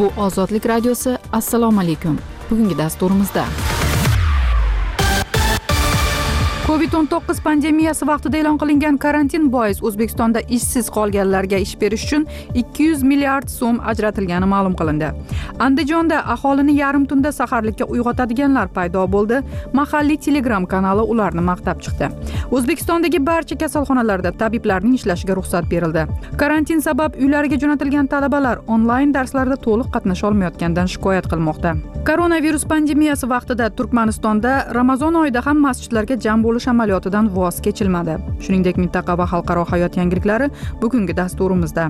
Bu Ozodlik radiosi. Assalomu alaykum. Bugungi dasturimizda COVID-19 pandemiyasi vaqtida e'lon qilingan karantin bois O'zbekistonda ishsiz qolganlarga ish berish uchun 200 milliard so'm ajratilgani ma'lum qilindi. Andijonda aholini yarim tunda saharlikka uyg'otadiganlar paydo bo'ldi. Mahalliy Telegram kanali ularni maqtab chiqdi. O'zbekistondagi barcha kasalxonalarda tabiblarning ishlashiga ruxsat berildi. Karantin sabab uylariga jo'natilgan talabalar onlayn darslarda to'liq qatnasha olmayotganidan shikoyat qilmoqda. Koronavirus pandemiyasi vaqtida Turkmanistonda Ramazon oyida ham masjidlarga jam bo'lish amaliyotidan voz kechilmadi. Shuningdek, mintaqa va xalqaro hayot yangiliklari bugungi dasturimizda.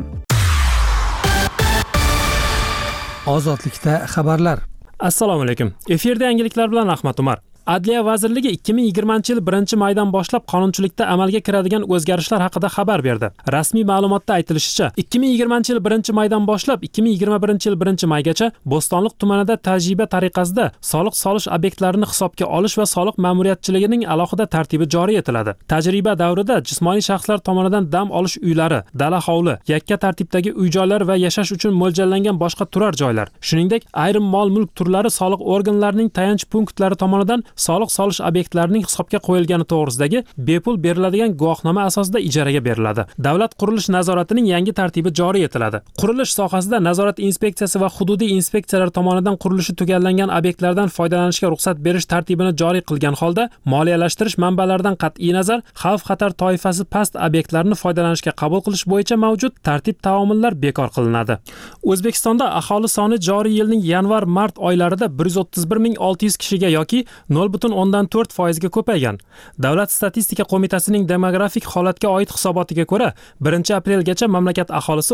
Ozodlikda xabarlar. Assalomu alaykum. Efirda yangiliklar bilan Ahmad Umar. Adliya vazirligi 2020-yil 1-maydan boshlab qonunchilikda amalga kiradigan o'zgarishlar haqida xabar berdi. Rasmiy ma'lumotda aytilishicha, 2020-yil 1-maydan boshlab 2021-yil 1-maygacha Bo'stonliq tumanida tajriba tariqasida soliq solish obyektlarini hisobga olish va soliq ma'muriyatchiligining alohida tartibi joriy etiladi. Tajriba davrida jismoniy shaxslar tomonidan dam olish uylari, dala hovli, yakka tartibdagi uy-joylar va yashash uchun mo'ljallangan boshqa turar joylar, shuningdek ayrim mol-mulk turlari soliq organlarining tayanch punktlari tomonidan soliq solish obyektlarining hisobga qo'yilgani to'g'risidagi bepul beriladigan guvohnoma asosida ijaraga beriladi. Davlat qurilish nazoratining yangi tartibi joriy etiladi. Qurilish sohasida nazorat inspeksiyasi va hududiy inspeksiyalar tomonidan qurilishi tugallangan obyektlardan foydalanishga ruxsat berish tartibini joriy qilgan holda moliyalashtirish manbalaridan qat'iy nazar xavf-xatar toifasi past obyektlarni foydalanishga qabul qilish bo'yicha mavjud tartib-taomillar bekor qilinadi. O'zbekistonda aholi soni joriy yilning yanvar-mart oylarida 131.600 kishiga yoki 0.4% ga ko'paygan. Davlat statistika qo'mitasining demografik holatga oid hisobotiga ko'ra, 1-aprelgacha mamlakat aholisi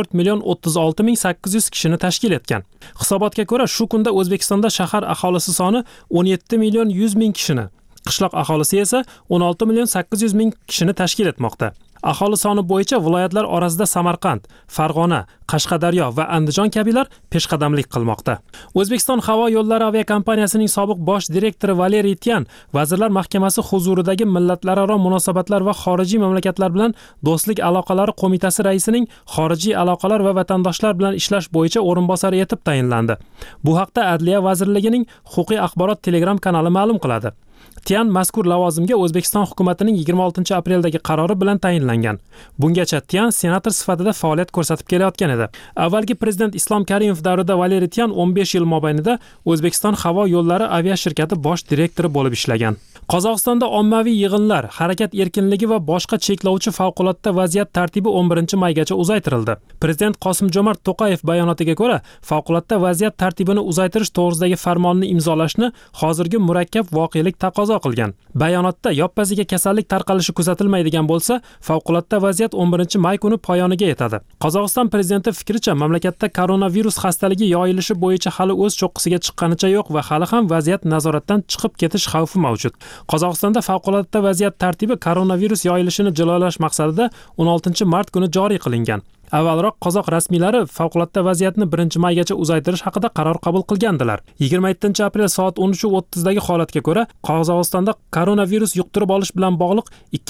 34.036.800 kishini tashkil etgan. Hisobotga ko'ra, shu kunda O'zbekistonda shahar aholisi soni 17.100.000 kishini, qishloq aholisi esa 16.800.000 kishini tashkil etmoqda. Aholi soni bo'yicha viloyatlar orasida Samarqand, Farg'ona, Qashqadaryo va Andijon kabilar peshqadamlik qilmoqda. O'zbekiston havo yo'llari aviakompaniyasining sobiq bosh direktori Valeriy Tyan Vazirlar Mahkamasi huzuridagi millatlararo munosabatlar va xorijiy mamlakatlar bilan do'stlik aloqalari qo'mitasi raisining xorijiy aloqalar va vatandoshlar bilan ishlash bo'yicha o'rinbosari etib tayinlandi. Bu haqda Adliya vazirligining huquqiy axborot Telegram kanali ma'lum qiladi. Tyan mazkur lavozimga O'zbekiston hukumatining 26-apreldagi qarori bilan tayinlangan. Bungacha Tyan senator sifatida faoliyat ko'rsatib kelayotgan edi. Avvalgi prezident Islom Karimov davrida Valeriy Tyan 15 yil mobaynida O'zbekiston havo yo'llari aviashirkati bosh direktori bo'lib ishlagan. Qozog'istonda ommaviy yig'inlar, harakat erkinligi va boshqa cheklovchi favqulodda vaziyat tartibi 11-maygacha uzaytirildi. Prezident Qosim-Jomart To'qayev bayonotiga ko'ra, favqulodda vaziyat tartibini uzaytirish to'g'risidagi farmonni imzolashni hozirgi murakkab voqelik taqozo qilgan. Bayonotda yoppasiga kasallik tarqalishi kuzatilmaydigan bo'lsa, favqulodda vaziyat 11-may kuni poyoniga yetadi. Qozog'iston prezidenti fikricha, mamlakatda koronavirus xastaligi yoyilishi bo'yicha hali o'z cho'qqisiga chiqqanicha yo'q va hali ham vaziyat nazoratdan chiqib ketish xavfi mavjud. Qozog'istonda favqulodda vaziyat tartibi koronavirus yoyilishini jilolash maqsadida 16-mart kuni joriy qilingan. Avvalroq qozoq rasmiylari favqulodda vaziyatni 1-maygacha uzaytirish haqida qaror qabul qilgandilar. 27-aprel soat 13:30 dagi holatga ko'ra, Qozog'istonda koronavirus yuqtirib olish bilan bog'liq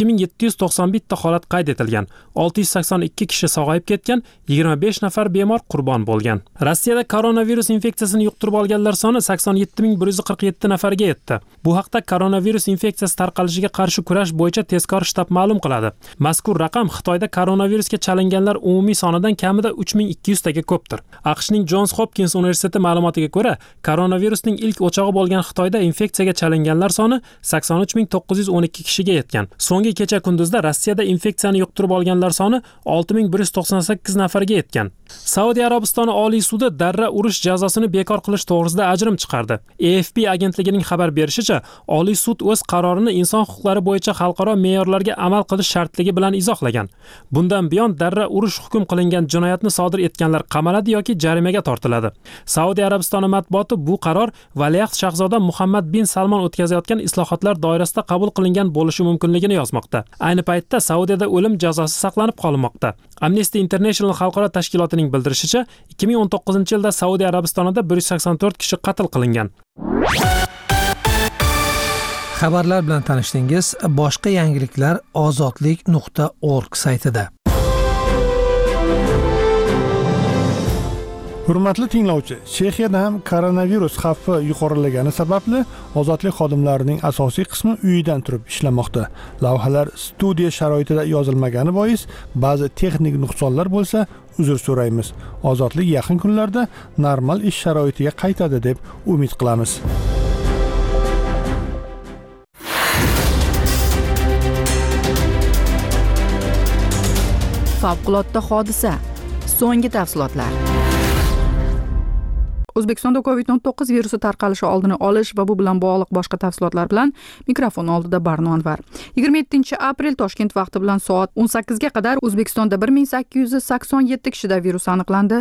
2791 ta holat qayd etilgan. 682 kishi sog'ayib ketgan, 25 nafar bemor qurbon bo'lgan. Rossiyada koronavirus infeksiyasini yuqtirib olganlar soni 87.147 nafarga yetdi. Bu haqda koronavirus infeksiyasi tarqalishiga qarshi kurash bo'yicha tezkor shtab ma'lum qiladi. Mazkur raqam Xitoyda koronavirusga chalinganlar umumiy sonidan kamida 3200 taga ko'pdir. AQShning Johns Hopkins universiteti ma'lumotiga ko'ra, koronavirusning ilk o'chog'i bo'lgan Xitoyda infeksiyaga chalinganlar soni 83912 kishiga yetgan. So'nggi kecha kunduzda Rossiyada infeksiyani yuqtirib olganlar soni 6198 nafarga yetgan. Saudiya Arabistoni Oliy sudi darra urish jazosini bekor qilish to'g'risida ajrim chiqardi. AFP agentligining xabar berishicha, Oliy sud o'z qarorini inson huquqlari bo'yicha xalqaro me'yorlarga amal qilish shartligi bilan izohlagan. Bundan buyon darra urish hukm qilingan jinoyatni sodir etganlar qamaladi yoki jarimaga tortiladi. Saudiya Arabistoni matbuoti bu qaror valiahd shahzoda Muhammad bin Salmon o'tkazayotgan islohotlar doirasida qabul qilingan bo'lishi mumkinligini yozmoqda. Ayni paytda Saudiyada o'lim jazosi saqlanib qolinmoqda. Amnesty International xalqaro tashkilotining bildirishicha, 2019-yilda Saudiya Arabistonida 184 kishi qatl qilingan. Xabarlar bilan tanishdingiz. Boshqa yangiliklar ozodlik.org saytida. Hurmatli tinglovchi, Chexiyada ham koronavirus xavfi yuqorilagani sababli ozodlik xodimlarining asosiy qismi uyidan turib ishlamoqda. Lavhalar studiya sharoitida yozilmagani bois ba'zi texnik nuqsonlar bo'lsa, uzr so'raymiz. Ozodlik yaqin kunlarda normal ish sharoitiga qaytadi deb umid qilamiz. Favqulodda hodisa. So'nggi tafsilotlar. O'zbekistonda COVID-19 virusi tarqalishi oldini olish va bu bilan bog'liq boshqa tafsilotlar bilan mikrofon oldida Barno Anvar. 27 aprel Toshkent vaqti bilan soat 18 ga qadar O'zbekistonda 1887 kishida virus aniqlandi,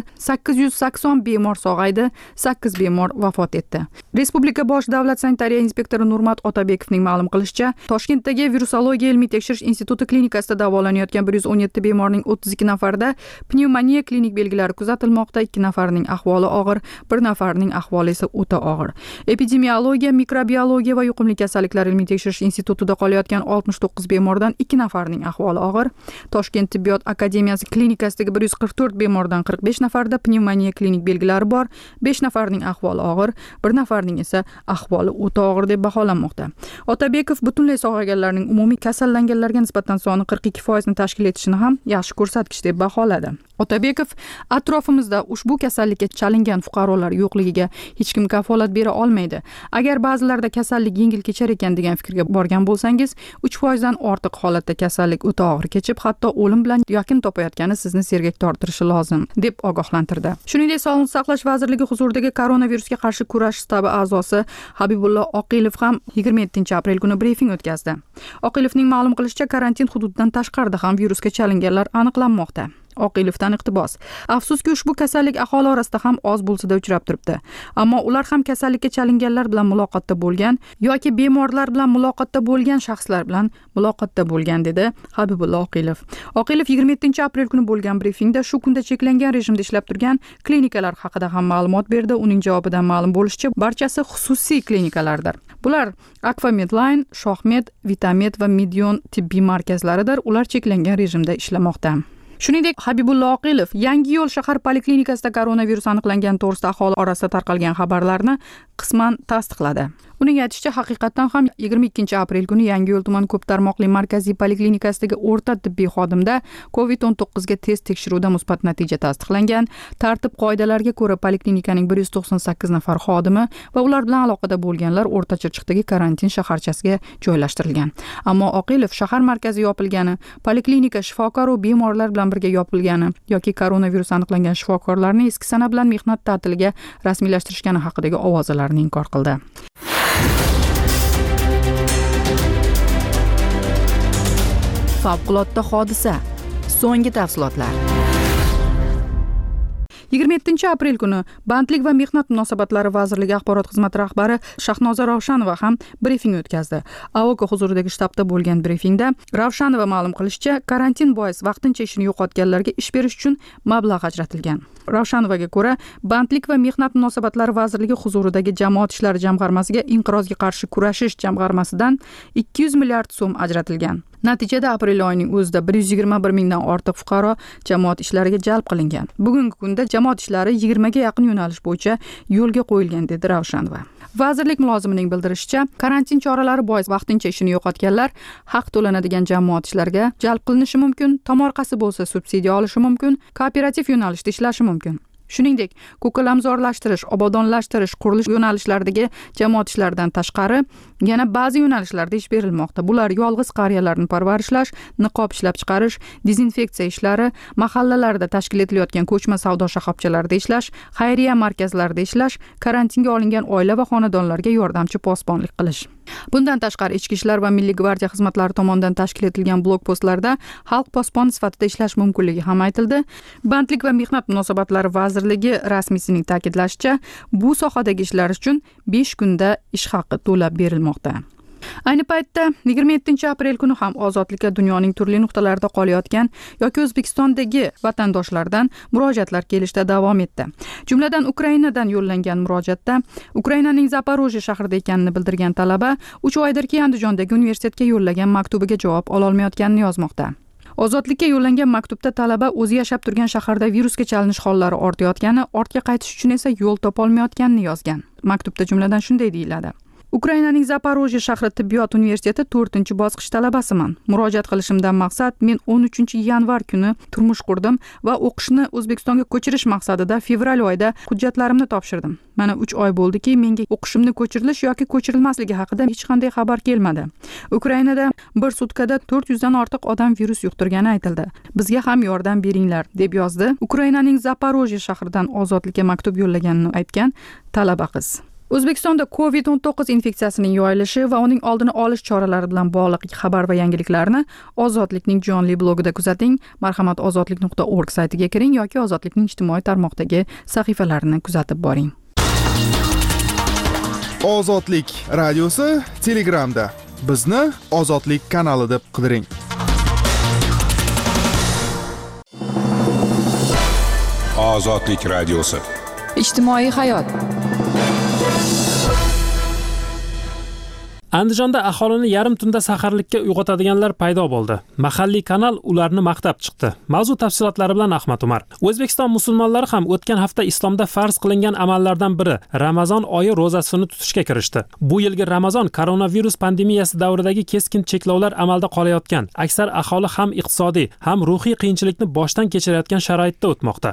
880 bemor sog'aydi, 8 bemor vafot etdi. Respublika bosh davlat sanitariya inspektori Nurmat Otabekovning ma'lum qilishicha, Toshkentdagi virusologiya ilmiy tekshirish instituti klinikasida davolanayotgan 117 bemorning 32 nafarida pnevmoniya klinik belgilari kuzatilmoqda, 2 nafarining ahvoli og'ir, 1 nafarning ahvoli esa o'ta og'ir. Epidemiologiya, mikrobiologiya va yuqumli kasalliklar ilmiy tekshirish institutida qolayotgan 69 bemordan 2 nafarning ahvoli og'ir. Toshkent tibbiyot akademiyasi klinikasidagi 144 bemordan 45 nafarda pnevmoniya klinik belgilari bor, 5 nafarning ahvoli og'ir, 1 nafarning esa ahvoli o'ta og'ir deb baholanmoqda. Otabekov butunlay sog'ayganlarning umumiy kasallanganlarga nisbatan soni 42% ni tashkil etishini ham yaxshi ko'rsatkich deb baholadi. Otabekov atrofimizda ushbu kasallikka chalingan fuqarolar yo'qligiga hech kim kafolat bera olmaydi. Agar ba'zilarda kasallik yengil kechar ekan degan fikrga borgan bo'lsangiz, 3% dan ortiq holatda kasallik o'ta og'ir kechib, hatto o'lim bilan yakun topayotgani sizni sergak torttirishi lozim deb ogohlantirdi. Shuningdek, Sog'liqni saqlash vazirligi huzuridagi koronavirusga qarshi kurash shtabi a'zosi Habibullo Oqilov ham 27 aprel kuni brifing o'tkazdi. Oqilovning ma'lum qilishicha, karantin hududidan tashqarida ham virusga chalinganlar aniqlanmoqda. Oqilovdan iqtibos. Afsuski, ushbu kasallik aholi orasida ham oz bo'lsa-da uchrab turibdi. Ammo ular ham kasallikka chalinganlar bilan muloqotda bo'lgan yoki bemorlar bilan muloqotda bo'lgan shaxslar bilan muloqotda bo'lgan, dedi Habibullo Oqilov. Oqilov 27 aprel kuni bo'lgan brifingda shu kunda cheklangan rejimda ishlab turgan klinikalar haqida ham ma'lumot berdi. Uning javobidan ma'lum bo'lishicha, barchasi xususiy klinikalardir. Bular Akfa Medline, Shohmed, Vitamed va Medion tibbiy markazlaridir. Ular cheklangan rejimda ishlamoqda. Shuningdek, Habibullo Oqilov Yangi yo'l shahar poliklinikasida koronavirus aniqlangan to'g'risida aholi orasida tarqalgan xabarlarni qisman tasdiqladi. Uning aytishicha, haqiqatan ham 22 aprel kuni Yangi yo'l tuman ko'p tarmoqli markaziy poliklinikasidagi o'rta tibbiy xodimda COVID-19 ga test tekshiruvida musbat natija tasdiqlangan. Tartib qoidalariga ko'ra poliklinikaning 198 nafar xodimi va ular bilan aloqada bo'lganlar O'rta Chirchiqdagi karantin shaharchasiga joylashtirilgan. Ammo Oqilov shahar markazi yopilgani, poliklinika shifokor va bemorlar bilan birga yopilgani yoki koronavirus aniqlangan shifokorlarni eski sana bilan mehnat ta'tiliga rasmiylashtirishgani haqidagi ovozalarni inkor qildi. Favqulodda hodisa. So'nggi tafsilotlar. 27 aprel kuni Bandlik va mehnat munosabatlari vazirligi axborot xizmati rahbari Shahnoza Ravshanova ham brifing o'tkazdi. AOK huzuridagi shtabda bo'lgan brifingda Ravshanova ma'lum qilishicha, karantin bois vaqtincha ishini yo'qotganlarga ish berish uchun mablag' ajratilgan. Ravshanovaga ko'ra, Bandlik va mehnat munosabatlari vazirligi huzuridagi jamoat ishlari jamg'armasiga inqirozga qarshi kurashish jamg'armasidan 200 milliard so'm ajratilgan. Natijada aprel oyining o'zida 121 mingdan ortiq fuqaro jamoat ishlariga jalb qilingan. Bugungi kunda jamoat ishlari 20 ga yaqin yo'nalish bo'yicha yo'lga qo'yilgan, dedi Ravshanova. Vazirlik mulozimining bildirishicha, karantin choralari bois vaqtincha ishini yo'qotganlar haq to'lanadigan jamoat ishlariga jalb qilinishi mumkin, tomorqasi bo'lsa subsidiya olishi mumkin, kooperativ yo'nalishda ishlashi mumkin. Shuningdek, ko'kalamzorlashtirish, obodonlashtirish, qurilish yo'nalishlaridagi jamoat ishlaridan tashqari yana ba'zi yo'nalishlarda ish berilmoqda. Bular yolg'iz qariyalarni parvarishlash, niqob ishlab chiqarish, dezinfeksiya ishlari, mahallalarda tashkil etilayotgan ko'chma savdo shoxobchalarida ishlash, xayriya markazlarida ishlash, karantinga olingan oila va xonadonlarga yordamchi posbonlik qilish. Bundan tashqari Ichki ishlar va Milliy gvardiya xizmatlari tomonidan tashkil etilgan blokpostlarda xalq posboni sifatida ishlash mumkinligi ham aytildi. Bandlik va mehnat munosabatlari vazirligi rasmiysining ta'kidlashicha, bu sohadagi ishlar uchun 5 kunda ish haqi to'lab berilmoqda. Ayni paytda 27 aprel kuni ham ozodlikka dunyoning turli nuqtalarida qolayotgan yoki O'zbekistondagi vatandoshlardan murojaatlar kelishda davom etdi. Jumladan Ukrainadan yo'llangan murojaatda Ukrainaning Zaporojye shahrida ekanini bildirgan talaba 3 oydirki Andijondagi universitetga yo'llagan maktubiga javob ola olmayotganini yozmoqda. Ozodlikka yo'llangan maktubda talaba o'zi yashab turgan shaharda virusga chalinish hollari ortayotgani, ortga qaytish uchun esa yo'l topolmayotganini yozgan. Maktubda jumladan shunday deyiladi: Ukrainaning Zaporojye shahri tibbiyot universiteti 4-bosqich talabasiman. Murojaat qilishimdan maqsad men 13-yanvar kuni turmush qurdim va o'qishni O'zbekistonga ko'chirish maqsadida fevral oyida hujjatlarimni topshirdim. Mana 3 oy bo'ldiki, menga o'qishimni ko'chirilish yoki ko'chirilmasligi haqida hech qanday xabar kelmadi. Ukrainada bir sutkada 400 dan ortiq odam virus yuqtirgani aytildi. Bizga ham yordam beringlar, deb yozdi Ukrainaning Zaporojye shahridan ozodlikka maktub yo'llaganini aytgan talaba qiz. O'zbekistonda COVID-19 infeksiyasining yoyilishi va uning oldini olish choralari bilan bog'liq xabar va yangiliklarni Ozodlikning jonli blogida kuzating. Marhamat, ozodlik.org saytiga kiring yoki Ozodlikning ijtimoiy tarmoqdagi sahifalarini kuzatib boring. Ozodlik radiosi Telegramda. Bizni Ozodlik kanali deb qidiring. Ozodlik radiosi. Ijtimoiy hayot. Andijonda aholini yarim tunda saharlikka uyg'otadiganlar paydo bo'ldi. Mahalliy kanal ularni maqtab chiqdi. Mavzu tafsilotlari bilan Ahmad Umar. O'zbekiston musulmonlari ham o'tgan hafta islomda farz qilingan amallardan biri Ramazon oyi ro'zasini tutishga kirishdi. Bu yilgi Ramazon koronavirus pandemiyasi davridagi keskin cheklovlar amalda qolayotgan, aksar aholi ham iqtisodiy, ham ruhiy qiyinchilikni boshdan kechirayotgan sharoitda o'tmoqda.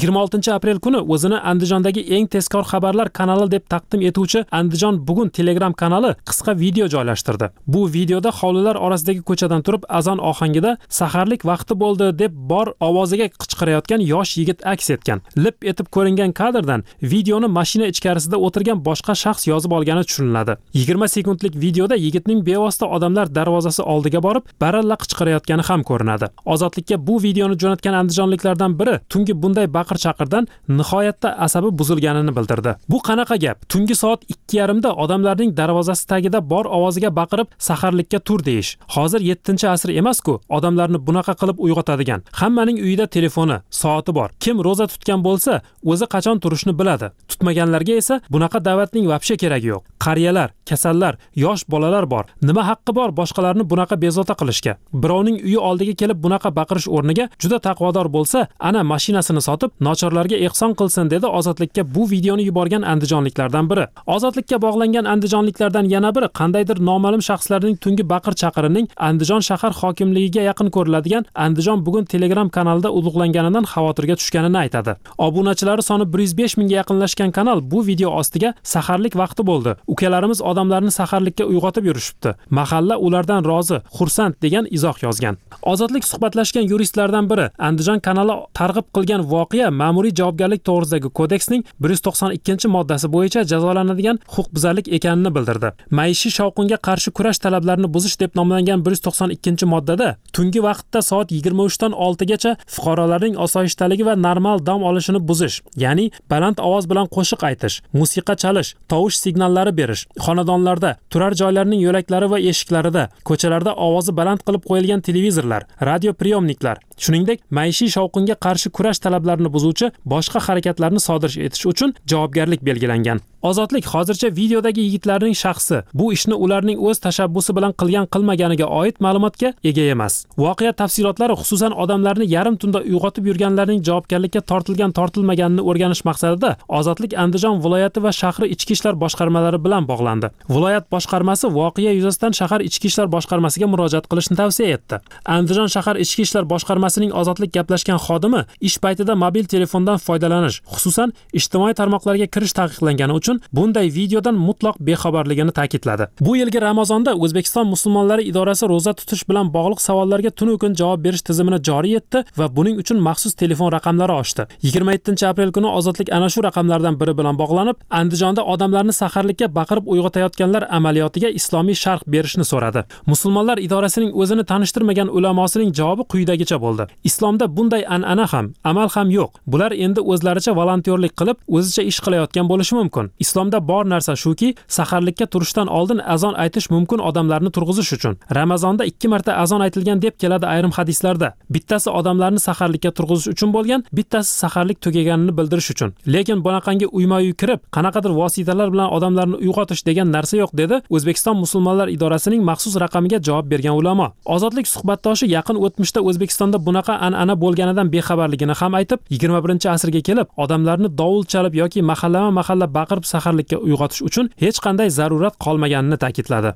26 aprel kuni o'zini Andijondagi eng tezkor xabarlar kanali deb taqdim etuvchi Andijon bugun Telegram kanali qisqa video joylashtirdi. Bu videoda hovlilar orasidagi ko'chadan turib azon ohangida saharlik vaqti bo'ldi deb bor ovoziga qichqirayotgan yosh yigit aks etgan. Lip etib ko'ringan kadrdan videoni mashina ichkarisida o'tirgan boshqa shaxs yozib olgani tushuniladi. 20 sekundlik videoda yigitning bevosita odamlar darvozasi oldiga borib baralla qichqirayotgani ham ko'rinadi. Ozodlikka bu videoni jo'natgan andijonliklardan biri tungi bunday baqir-chaqirdan nihoyatda asabi buzilganini bildirdi. Bu qanaqa gap? Tungi soat 2:30da odamlarning darvozasi tagida bor ovoziga baqirib saharlikka tur deyish. Hozir 7-asr emas-ku, odamlarni bunaqa qilib uyg'otadigan. Hammaning uyida telefoni, soati bor. Kim roza tutgan bo'lsa, o'zi qachon turishni biladi. Tutmaganlarga esa bunaqa da'vatning vobshe keragi yo'q. Qariyalar, kasallar, yosh bolalar bor. Nima haqqi bor boshqalarni bunaqa bezovta qilishga? Birovning uyi oldiga kelib bunaqa baqirish o'rniga juda taqvodor bo'lsa, ana mashinasini sotib, nochorlarga ehson qilsin, dedi Ozodlikka bu videoni yuborgan andijonliklardan biri. Ozodlikka bog'langan andijonliklardan yana biri qandaydir noma'lum shaxslarning tungi baqir-chaqirining Andijon shahar hokimligiga yaqin ko'riladigan Andijon bugun Telegram kanalida ulug'langanidan xavotirga tushganini aytadi. Obunachilari soni 105 mingga yaqinlashgan kanal bu video ostiga saharlik vaqti bo'ldi. Ukalarimiz odamlarni saharlikka uyg'otib yurishibdi. Mahalla ulardan rozi, xursand degan izoh yozgan. Ozodlik suhbatlashgan yuristlardan biri Andijon kanali targ'ib qilgan voqea ma'muriy javobgarlik to'g'risidagi kodeksning 192-moddasi bo'yicha jazolanadigan huquqbuzarlik ekanini bildirdi. Maishiy shovqinga qarshi kurash talablarini buzish deb nomlangan 192-moddada tungi vaqtda soat 23 dan 6 gacha fuqarolarning osoyishtaligi va normal dam olishini buzish, ya'ni baland ovoz bilan qo'shiq aytish, musiqa chalish, tovush signallari berish, xonadonlarda, turar joylarning yo'laklari va eshiklarida, ko'chalarda ovozi baland qilib qo'yilgan televizorlar, radio priyomniklar, shuningdek maishiy shovqinga qarshi kurash talablarini buzuvchi boshqa harakatlarni sodir etish uchun javobgarlik belgilangan. Ozodlik hozircha videodagi yigitlarning shaxsi, bu ishni ularning o'z tashabbusi bilan qilgan-qilmaganiga oid ma'lumotga ega emas. Voqea tafsilotlari, xususan odamlarni yarim tunda uyg'otib yurganlarning javobgarlikka tortilgan-tortilmaganini o'rganish maqsadida Ozodlik Andijon viloyati va shahri ichki ishlar boshqarmalari bilan bog'landi. Viloyat boshqarmasi voqea yuzasidan shahar ichki ishlar boshqarmasiga murojaat qilishni tavsiya etdi. Andijon shahar ichki ishlar boshqarmasining Ozodlik gaplashgan xodimi ish paytida mobil telefondan foydalanish, xususan ijtimoiy tarmoqlarga kirish taqiqlangani uchun bunday videodan mutlaq bexabarligini ta'kidladi. Bu yilgi Ramazonda O'zbekiston musulmonlari idorasi roza tutish bilan bog'liq savollarga tunu kun javob berish tizimini joriy etdi va buning uchun maxsus telefon raqamlari ochdi. 27-aprel kuni Ozodlik ana shu raqamlardan biri bilan bog'lanib, Andijonda odamlarni saharlikka baqirib uyg'otayotganlar amaliyotiga islomiy sharh berishni so'radi. Musulmonlar idorasining o'zini tanishtirmagan ulamosining javobi quyidagicha bo'ldi. qoldi. Islomda bunday an'ana ham, amal ham yo'q. Bular endi o'zlaricha volontyorlik qilib, o'zicha ish qilayotgan bo'lishi mumkin. Islomda bor narsa shuki, saharlikka turishdan oldin azon aytish mumkin odamlarni turg'izish uchun. Ramazonda 2 marta azon aytilgan deb keladi ayrim hadislarda. Bittasi odamlarni saharlikka turg'izish uchun bo'lgan, bittasi saharlik tugaganini bildirish uchun. Lekin bunaqangi uyma-uy kirib, qanaqadir vositalar bilan odamlarni uyg'otish degan narsa yo'q, dedi O'zbekiston musulmonlar idorasining maxsus raqamiga javob bergan ulamo. Ozodlik suhbatdoshi yaqin o'tmishda O'zbekistonda bunaqa an'ana bo'lganidan bexabarligini ham aytib, 21-asrga kelib, odamlarni dovul chalib yoki mahallama-mahalla baqirib saharlikka uyg'otish uchun hech qanday zarurat qolmaganini ta'kidladi.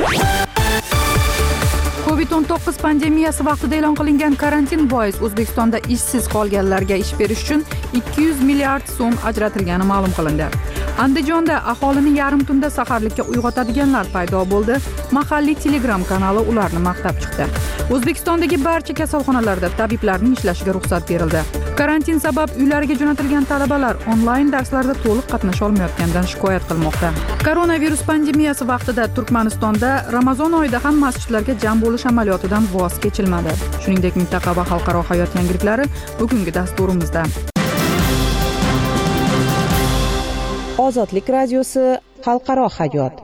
Covid-19 pandemiyasi vaqtida e'lon qilingan karantin bois O'zbekistonda ishsiz qolganlarga ish berish uchun 200 milliard so'm ajratilgani ma'lum qilindi. Andijonda aholini yarim tunda saharlikka uyg'otadiganlar paydo bo'ldi. Mahalliy Telegram kanali ularni maqtab chiqdi. O'zbekistondagi barcha kasalxonalarda tabiblarning ishlashiga ruxsat berildi. Karantin sabab uylariga jo'natilgan talabalar onlayn darslarda to'liq qatnasha olmayotganidan shikoyat qilmoqda. Koronavirus pandemiyasi vaqtida Turkmanistonda Ramazon oyida ham masjidlarga jam bo'lish amaliyotidan voz kechilmadi. Shuningdek, mintaqa va xalqaro hayot yangiliklari bugungi dasturimizda. Ozodlik radiosi xalqaro hayot.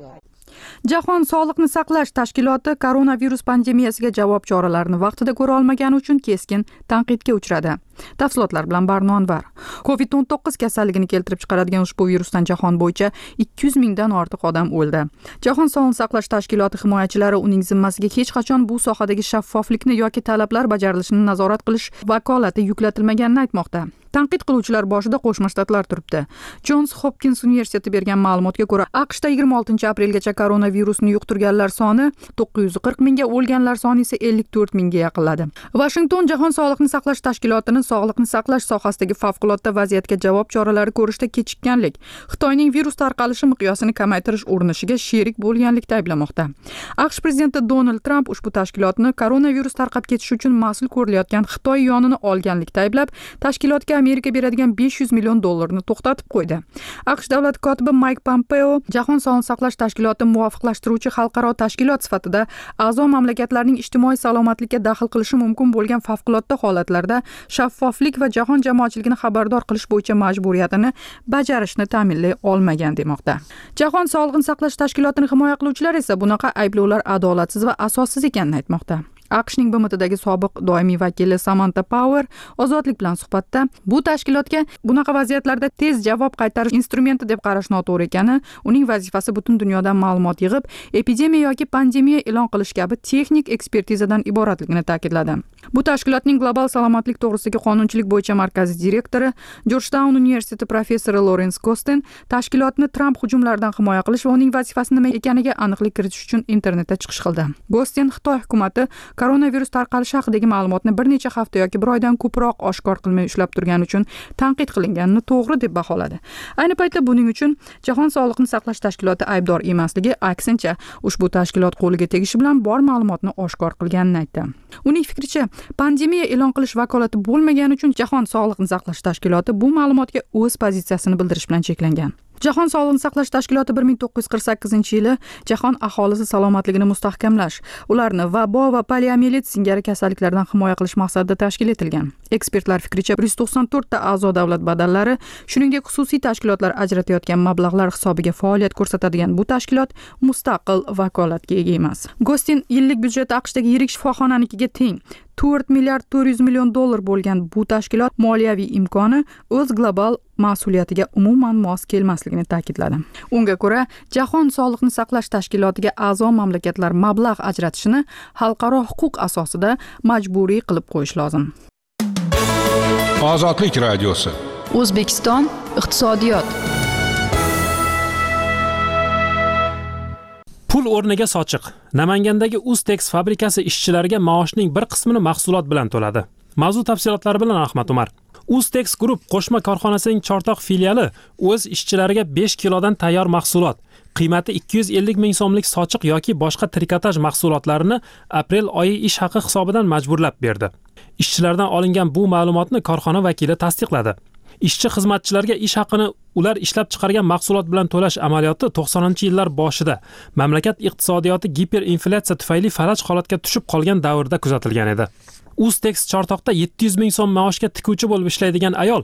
Jahon sog'liqni saqlash tashkiloti koronavirus pandemiyasiga javob choralarini vaqtida ko'ra olmagani uchun keskin tanqidga uchradi. Tafsilotlar bilan Barno Anvar. Covid-19 kasalligini keltirib chiqaradigan ushbu virusdan jahon bo'yicha 200 mingdan ortiq odam o'ldi. Jahon sog'liqni saqlash tashkiloti himoyachilari uning zimmasiga hech qachon bu sohadagi shaffoflikni yoki talablar bajarilishini nazorat qilish vakolati yuklatilmaganini aytmoqda. Tanqid qiluvchilar boshida Qo'shma Shtatlar turibdi. Johns Hopkins universiteti bergan ma'lumotga ko'ra, AQShda 26-aprelgacha koronavirusni yuqtirganlar soni 940 mingga, o'lganlar soni esa 54 mingga yaqinladi. Washington Jahon sog'liqni saqlash tashkilotining sog'liqni saqlash sohasidagi favqulodda vaziyatga javob choralari ko'rishda kechikkanlik, Xitoyning virus tarqalishi miqyosini kamaytirish urinishiga sherik bo'lganlikda ayblamoqda. AQSh prezidenti Donald Trump ushbu tashkilotni koronavirus tarqab ketishi uchun mas'ul ko'rilayotgan Xitoy yonini olganlikda ayblab, tashkilotga Amerika beradigan 500 million dollarni to'xtatib qo'ydi. AQSh davlat kotibi Mike Pompeo Jahon sog'liqni saqlash tashkiloti muvofiqlashtiruvchi xalqaro tashkilot sifatida a'zo mamlakatlarning ijtimoiy salomatlikka daxl qilishi mumkin bo'lgan favqulodda holatlarda shaffoflik va jahon jamoatchiligini xabardor qilish bo'yicha majburiyatini bajarishni ta'minlay olmagan demoqda. Jahon sog'liqni saqlash tashkilotini himoya qiluvchilar esa bunaqa ayblovlar adolatsiz va asossiz ekanini aytmoqda. AQShning BMTdagi sobiq doimiy vakili Samantha Power Ozodlik bilan suhbatda bu tashkilotga bunaqa vaziyatlarda tez javob qaytarish instrumenti deb qarash noto'g'ri ekani, uning vazifasi butun dunyodan ma'lumot yig'ib, epidemiya yoki pandemiya e'lon qilish kabi texnik ekspertizadan iboratligini ta'kidladi. Bu tashkilotning global salomatlik to'g'risidagi qonunchilik bo'yicha markaziy direktori, Georgetown universiteti professori Lawrence Gosten tashkilotni Trump hujumlaridan himoya qilish va uning vazifasi nima ekaniga aniqlik kiritish uchun internetda chiqish qildi. Gosten Xitoy hukumati koronavirus tarqalishi haqidagi ma'lumotni bir necha hafta yoki bir oydan ko'proq oshkor qilmay ushlab turgani uchun tanqid qilinganini to'g'ri deb baholadi. Ayni paytda buning uchun Jahon sog'liqni saqlash tashkiloti aybdor emasligi, aksincha, ushbu tashkilot qo'liga tegishi bilan bor ma'lumotni oshkor qilganini aytdi. Uning fikricha, pandemiya e'lon qilish vakolati bo'lmagani uchun Jahon sog'liqni saqlash tashkiloti bu ma'lumotga o'z pozitsiyasini bildirish bilan cheklangan. Jahon sog'liqni saqlash tashkiloti 1948-yili jahon aholisi salomatligini mustahkamlash, ularni vabo va poliomiyelit singari kasalliklardan himoya qilish maqsadida tashkil etilgan. Ekspertlar fikricha 194 ta a'zo davlat badallari, shuningdek xususiy tashkilotlar ajratayotgan mablag'lar hisobiga faoliyat ko'rsatadigan bu tashkilot mustaqil vakolatga ega emas. Gosten yillik byudjeti AQShdagi yirik shifoxonanikiga teng 4 milliard 400 million dollar bo'lgan bu tashkilot moliyaviy imkoni o'z global mas'uliyatiga umuman mos kelmasligini ta'kidladi. Unga ko'ra, Jahon sog'liqni saqlash tashkilotiga a'zo mamlakatlar mablag' ajratishini xalqaro huquq asosida majburiy qilib qo'yish lozim. Ozodlik radiosi. O'zbekiston iqtisodiyot. Pul o'rniga sochiq. Namangandagi Ustex fabrikasi ishchilariga maoshning bir qismini mahsulot bilan to'ladi. Mavzu tafsilotlari bilan Ahmad Umar. Ustex Group qo'shma korxonasining Chortoq filiali o'z ishchilariga 5 kilodan tayyor mahsulot, qiymati 250 ming so'mlik sochiq yoki boshqa trikotaj mahsulotlarini aprel oyi ish haqi hisobidan majburlab berdi. Ishchilardan olingan bu ma'lumotni korxona vakili tasdiqladi. Ishchi xizmatchilarga ish haqini ular ishlab chiqargan mahsulot bilan to'lash amaliyoti 90-yillar boshida mamlakat iqtisodiyoti giperinflyatsiya tufayli falaj holatga tushib qolgan davrda kuzatilgan edi. Uztex Chortoqda 700 ming so'm maoshga tikuvchi bo'lib ishlaydigan ayol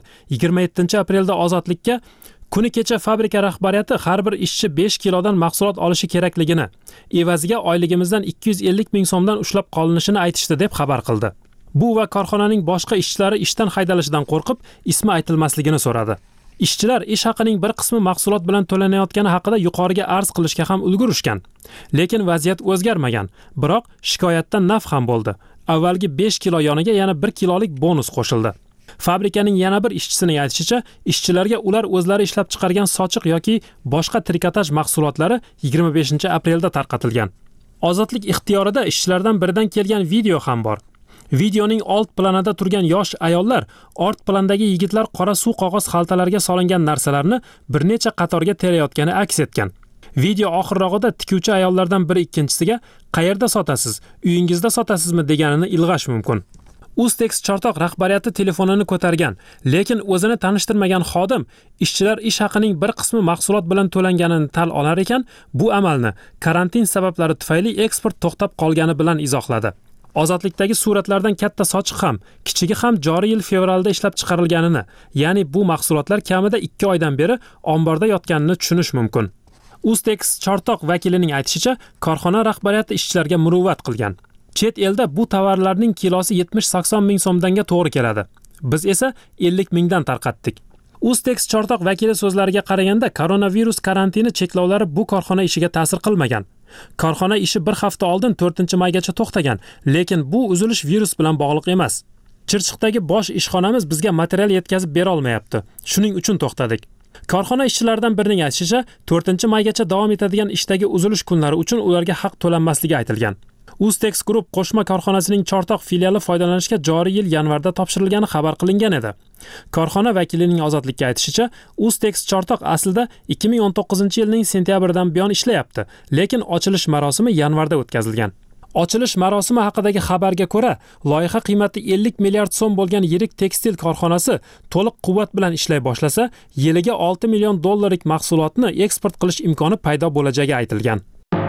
27 aprelda ozodlikka kuni kecha fabrika rahbariyati har bir ishchi 5 kilodan mahsulot olishi kerakligini, evaziga oyligimizdan 250 ming so'mdan ushlab qolinishini aytishdi deb xabar qildi. Bu va korxonaning boshqa ishchilari ishdan haydalishidan qo'rqib, ismi aytilmasligini so'radi. Ishchilar ish haqining bir qismi mahsulot bilan to'lanayotgani haqida yuqoriga arz qilishga ham ulgurishgan. Lekin vaziyat o'zgarmagan. Biroq shikoyatdan naf ham bo'ldi. Avvalgi 5 kilo yoniga yana 1 kilolik bonus qo'shildi. Fabrikaning yana bir ishchisining aytishicha, ishchilarga ular o'zlari ishlab chiqargan sochiq yoki boshqa trikotaj mahsulotlari 25 aprelda tarqatilgan. Ozodlik ixtiyorida ishchilardan biridan kelgan video ham bor. Videoning old planida turgan yosh ayollar ort plandagi yigitlar qora suv qog'oz xaltalarga solingan narsalarni bir necha qatorga terayotgani aks etgan. Video oxirrog'ida tikuvchi ayollardan biri ikkinchisiga qayerda sotasiz, uyingizda sotasizmi deganini ilg'ash mumkin. Uztex Chortoq rahbariyati telefonini ko'targan, lekin o'zini tanishtirmagan xodim ishchilar ish haqining bir qismi mahsulot bilan to'langanini tan olar ekan, bu amalni karantin sabablari tufayli eksport to'xtab qolgani bilan izohladi. Ozodlikdagi suratlardan katta sochiq ham, kichigi ham joriy yil fevralda ishlab chiqarilganini, ya'ni bu mahsulotlar kamida 2 oydan beri omborda yotganini tushunish mumkin. Uztex Chortoq vakilining aytishicha, korxona rahbariyati ishchilarga muruvvat qilgan. Chet elda bu tovarlarning kilosi 70-80 ming so'mdanga to'g'ri keladi. Biz esa 50 mingdan tarqatdik. Uztex Chortoq vakili so'zlariga qaraganda, koronavirus karantini cheklovlari bu korxona ishiga ta'sir qilmagan. Korxona ishi bir hafta oldin 4-maygacha to'xtagan, lekin bu uzilish virus bilan bog'liq emas. Chirchiqdagi bosh ishxonamiz bizga material yetkazib bera olmayapti. Shuning uchun to'xtadik. Korxona ishchilaridan birining aytishicha, 4-maygacha davom etadigan ishdagi uzilish kunlari uchun ularga haq to'lanmasligi aytilgan. Uztex Group qo'shma korxonasining Chortoq filiali foydalanishga joriy yil yanvarda topshirilgani xabar qilingan edi. Korxona vakilining ozodlikka aytishicha, Uztex Chortoq aslida 2019-yilning sentyabridan buyon ishlayapti, lekin ochilish marosimi yanvarda o'tkazilgan. Ochilish marosimi haqidagi xabarga ko'ra, loyiha qiymati 50 milliard so'm bo'lgan yirik tekstil korxonasi to'liq quvvat bilan ishlay boshlasa, yiliga 6 million dollarlik mahsulotni eksport qilish imkoni paydo bo'lajagi aytilgan.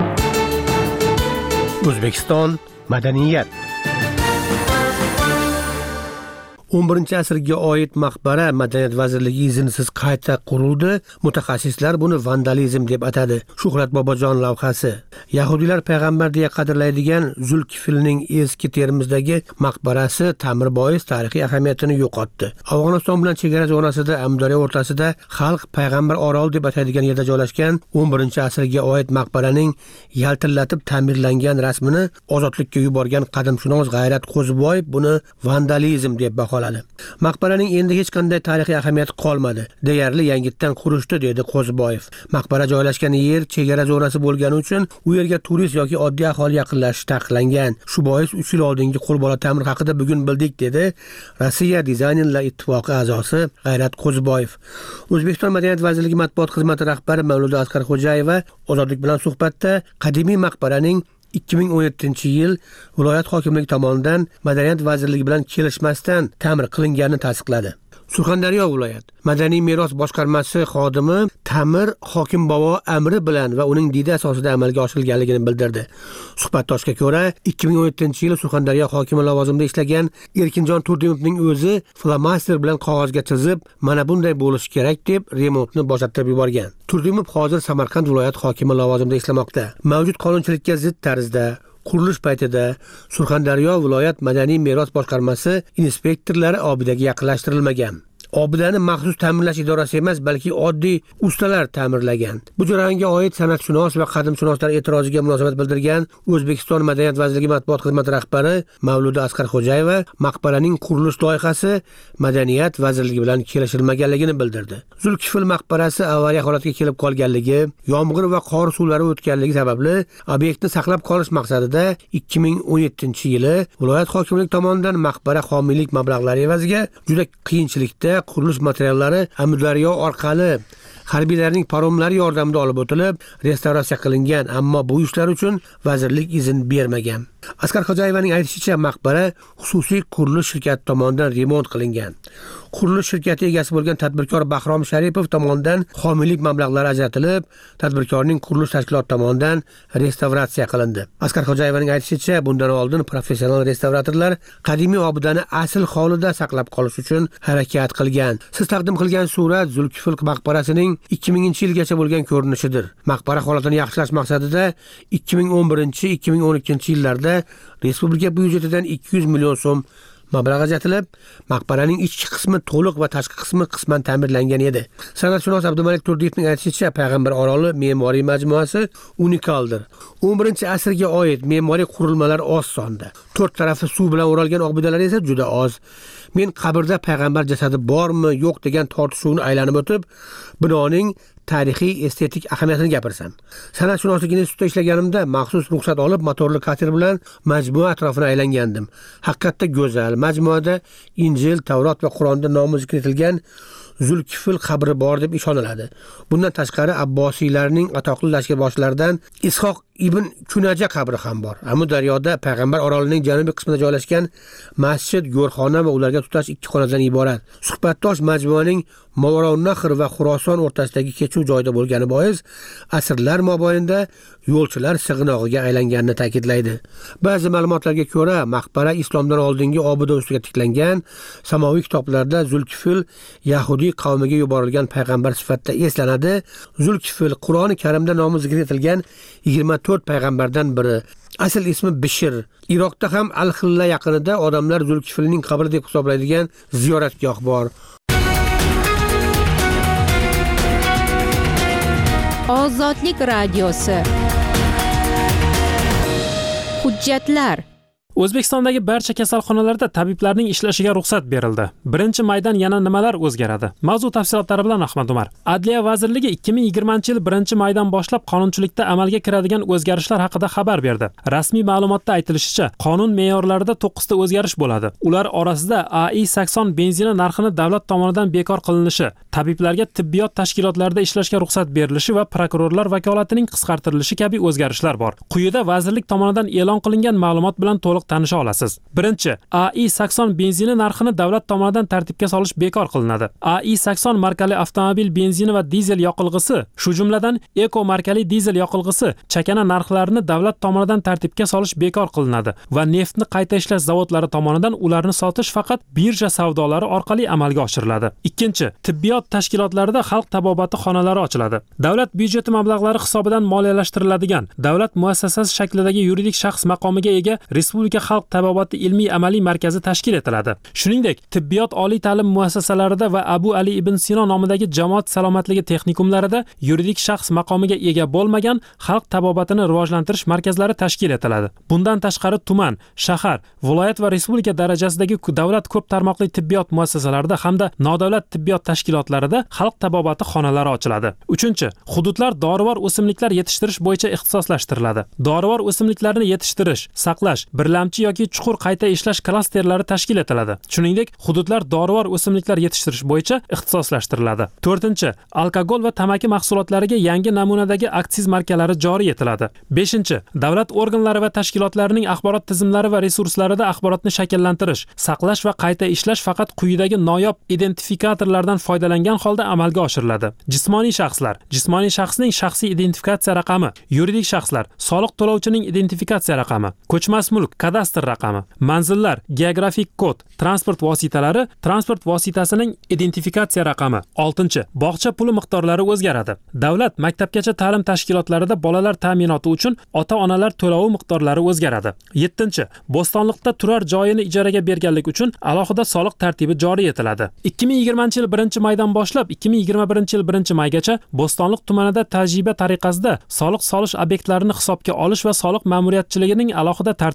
O'zbekiston madaniyat 11-asrga oid maqbara Madaniyat vazirligi iznisiz qayta qurildi. Mutaxassislar buni vandalizm deb atadi. Shuhrat Bobojon lavhasi. Yahudiylar payg'ambar deya qadrlaydigan Zulkifilning eski Termizdagi maqbarasi ta'mirbois tarixiy ahamiyatini yo'qotdi. Afg'oniston bilan chegara zonasida Amudaryo o'rtasida xalq payg'ambar orol deb ataydigan yerda joylashgan 11-asrga oid maqbaraning yaltillatib ta'mirlangan rasmini ozodlikka yuborgan qadimshunos G'ayrat Qo'ziboyev buni vandalizm deb baholadi. Maqbaraning endi hech qanday tarixiy ahamiyati qolmadi. Deyarli yangitdan qurishdi, dedi Qo'ziboyev. Maqbara joylashgan yer chegara zonasi bo'lgani uchun u yerga turist yoki oddiy aholi yaqinlashishi taqiqlangan. Shu bois 3 yil oldingi qo'lbola ta'mir haqida bugun bildik, dedi Rossiya dizaynerlar ittifoqi a'zosi G'ayrat Qo'ziboyev. O'zbekiston Madaniyat vazirligi matbuot xizmati rahbari Mavluda Asqarxo'jayeva Ozodlik bilan suhbatda qadimiy maqbaraning 2017-yil viloyat hokimligi tomonidan Madaniyat vazirligi bilan kelishmasdan ta'mir qilinganini tasdiqladi. Surxondaryo viloyat madaniy meros boshqarmasi xodimi ta'mir hokim bobo amri bilan va uning didi asosida amalga oshirilganligini bildirdi. Suhbatdoshga ko'ra, 2017-yil Surxondaryo hokimi lavozimida ishlagan Erkinjon Turdimovning o'zi flomaster bilan qog'ozga chizib, mana bunday bo'lishi kerak deb remontni boshlab yuborgan. Turdimov hozir Samarqand viloyat hokimi lavozimida ishlamoqda. Mavjud qonunchilikka zid tarzda qurilish paytida Surxondaryo viloyat madaniy meros boshqarmasi inspektorlari obidaga yaqinlashtirilmagan. Obidani maxsus ta'mirlash idorasi emas, balki oddiy ustalar ta'mirlagan. Bu jarayonga oid san'atshunos va qadimshunoslar e'tiroziga munosabat bildirgan O'zbekiston Madaniyat vazirligi matbuot xizmati rahbari Mavluda Asqarxo'jayeva maqbaraning qurilish loyihasi Madaniyat vazirligi bilan kelishilmaganligini bildirdi. Zulkifil maqbarasi avariya holatiga kelib qolganligi, yomg'ir va qor suvlari o'tganligi sababli obyektni saqlab qolish maqsadida 2017-yili viloyat hokimligi tomonidan maqbara homiylik mablag'lari evaziga juda qiyinchilikda qurilish materiallari Amudaryo orqali Harbiylarning paromlari yordamida olib o'tilib, restavratsiya qilingan, ammo bu ishlar uchun vazirlik izn bermagan. Askar Xo'jayevaning aytishicha, maqbara xususiy qurilish shirkati tomonidan remont qilingan. Qurilish shirkati egasi bo'lgan tadbirkor Bahrom Sharipov tomonidan homiylik mablag'lari ajratilib, tadbirkorning qurilish tashkiloti tomonidan restavratsiya qilindi. Askar Xo'jayevaning aytishicha, bundan oldin professional restavratorlar qadimiy obidani asl holida saqlab qolish uchun harakat qilgan. Siz taqdim qilgan surat Zulkifl maqbarasining 2000-yilgacha bo'lgan ko'rinishidir. Maqbara holatini yaxshilash maqsadida 2011-2012 yillarda respublika byudjetidan 200 million so'm mablag' ajratilib, maqbaraning ichki qismi to'liq va tashqi qismi qisman ta'mirlangan edi. San'atshunos Abdumalik Turdiyevning aytishicha, Payg'ambar oroli me'moriy majmuasi unikaldir. 11-asrga oid me'moriy qurilmalar oz sonda. 4 tarafi suv bilan o'ralgan obidalar esa juda oz. Men qabrda payg'ambar jasadi bormi, yo'q degan tortishuvni aylanib o'tib, binoning tarixiy estetik ahamiyatini gapirsam. San'atshunoslik institutida ishlaganimda maxsus ruxsat olib motorli kater bilan majmua atrofini aylangandim. Haqiqatda go'zal. Majmuada Injil, Tavrot va Qur'onda nomi zikr etilgan Zulkifl qabri bor deb ishoniladi. Bundan tashqari Abbosiylarning atoqli lashkarboshlaridan Ishoq ibn Kunaja qabri ham bor. Amudaryoda Payg'ambar orolining janubiy qismida joylashgan masjid, go'rxona va ularga tutash 2 xonadan iborat. Suhbatdosh majmuaning Movarounnahr va Xuroson o'rtasidagi kechuv joyida bo'lgani bois asrlar mobaynida yo'lchilar sig'inog'iga aylanganini ta'kidlaydi. Ba'zi ma'lumotlarga ko'ra, maqbara islomdan oldingi obida ustiga tiklangan. Samoviy kitoblarda Zulkifl Yahudiy qavmiga yuborilgan payg'ambar sifatida eslanadi. Zulkifl Qur'oni Karimda nomi zikr etilgan 24 payg'ambardan biri. Asl ismi Bishir. Iroqda ham Al-Xilla yaqinida odamlar Zulkiflning qabri deb hisoblaydigan ziyoratgoh bor. Ozodlik radiosi. Hujjatlar. O'zbekistondagi barcha kasalxonalarda tabiblarning ishlashiga ruxsat berildi. 1-maydan yana nimalar o'zgaradi? Mavzu tafsilotlari bilan Ahmad Umar. Adliya vazirligi 2020-yil 1-maydan boshlab qonunchilikda amalga kiradigan o'zgarishlar haqida xabar berdi. Rasmiy ma'lumotda aytilishicha, qonun me'yorlarida 9 ta o'zgarish bo'ladi. Ular orasida AI-80 benzini narxini davlat tomonidan bekor qilinishi, tabiblarga tibbiyot tashkilotlarida ishlashga ruxsat berilishi va prokurorlar vakolatining qisqartirilishi kabi o'zgarishlar bor. Quyida vazirlik tomonidan e'lon qilingan ma'lumot bilan to'liq tanisha olasiz. Birinchi, AI-80 benzini narxini davlat tomonidan tartibga solish bekor qilinadi. AI-80 markali avtomobil benzini va dizel yoqilg'isi, shu jumladan Eko markali dizel yoqilg'isi chakana narxlarini davlat tomonidan tartibga solish bekor qilinadi va neftni qayta ishlash zavodlari tomonidan ularni sotish faqat birja savdolari orqali amalga oshiriladi. Ikkinchi, tibbiyot tashkilotlarida xalq tabobati xonalari ochiladi. Davlat byudjeti mablag'lari hisobidan moliyalashtiriladigan davlat muassasasi shaklidagi yuridik shaxs maqomiga ega Respublika xalq tabobati ilmiy amaliy markazi tashkil etiladi. Shuningdek, tibbiyot oliy ta'lim muassasalarida va Abu Ali ibn Sino nomidagi jamoat salomatligi texnikumlarida yuridik shaxs maqomiga ega bo'lmagan xalq tabobatini rivojlantirish markazlari tashkil etiladi. Bundan tashqari tuman, shahar, viloyat va respublika darajasidagi davlat ko'p tarmoqli tibbiyot muassasalarida hamda nodavlat tibbiyot tashkilotlarida xalq tabobati xonalari ochiladi. Uchinchi, hududlar dorivor o'simliklar yetishtirish bo'yicha ixtisoslashtiriladi. Dorivor o'simliklarni yetishtirish, saqlash, birlamchi yoki chuqur qayta ishlash klasterlari tashkil etiladi. Shuningdek, hududlar dorivor o'simliklar yetishtirish bo'yicha ixtisoslashtiriladi. 4-chi, alkogol va tamaki mahsulotlariga yangi namunadagi aksiz markalari joriy etiladi. 5-chi, davlat organlari va tashkilotlarining axborot tizimlari va resurslarida axborotni shakllantirish, saqlash va qayta ishlash faqat quyidagi noyob identifikatorlardan foydalangan holda amalga oshiriladi. Jismoniy shaxslar, jismoniy shaxsning shaxsiy identifikatsiya raqami, yuridik shaxslar, soliq to'lovchining identifikatsiya raqami, ko'chmas mulk, kadastr raqami, manzillar, geografik kod, transport vositalari, transport vositasining identifikatsiya raqami. 6-chi, bog'cha puli miqdorlari o'zgaradi. Davlat maktabgacha ta'lim tashkilotlarida bolalar ta'minoti uchun ota-onalar to'lovi miqdorlari o'zgaradi. 7-chi, Bo'stonliqda turar joyini ijaraga berganlik uchun alohida soliq tartibi joriy etiladi. 2020-yil 1-maydan boshlab 2021-yil 1-maygacha Bo'stonliq tumanida tajriba tariqasida soliq solish obyektlarini hisobga olish va soliq ma'muriyatchiligining alohida tartibi joriy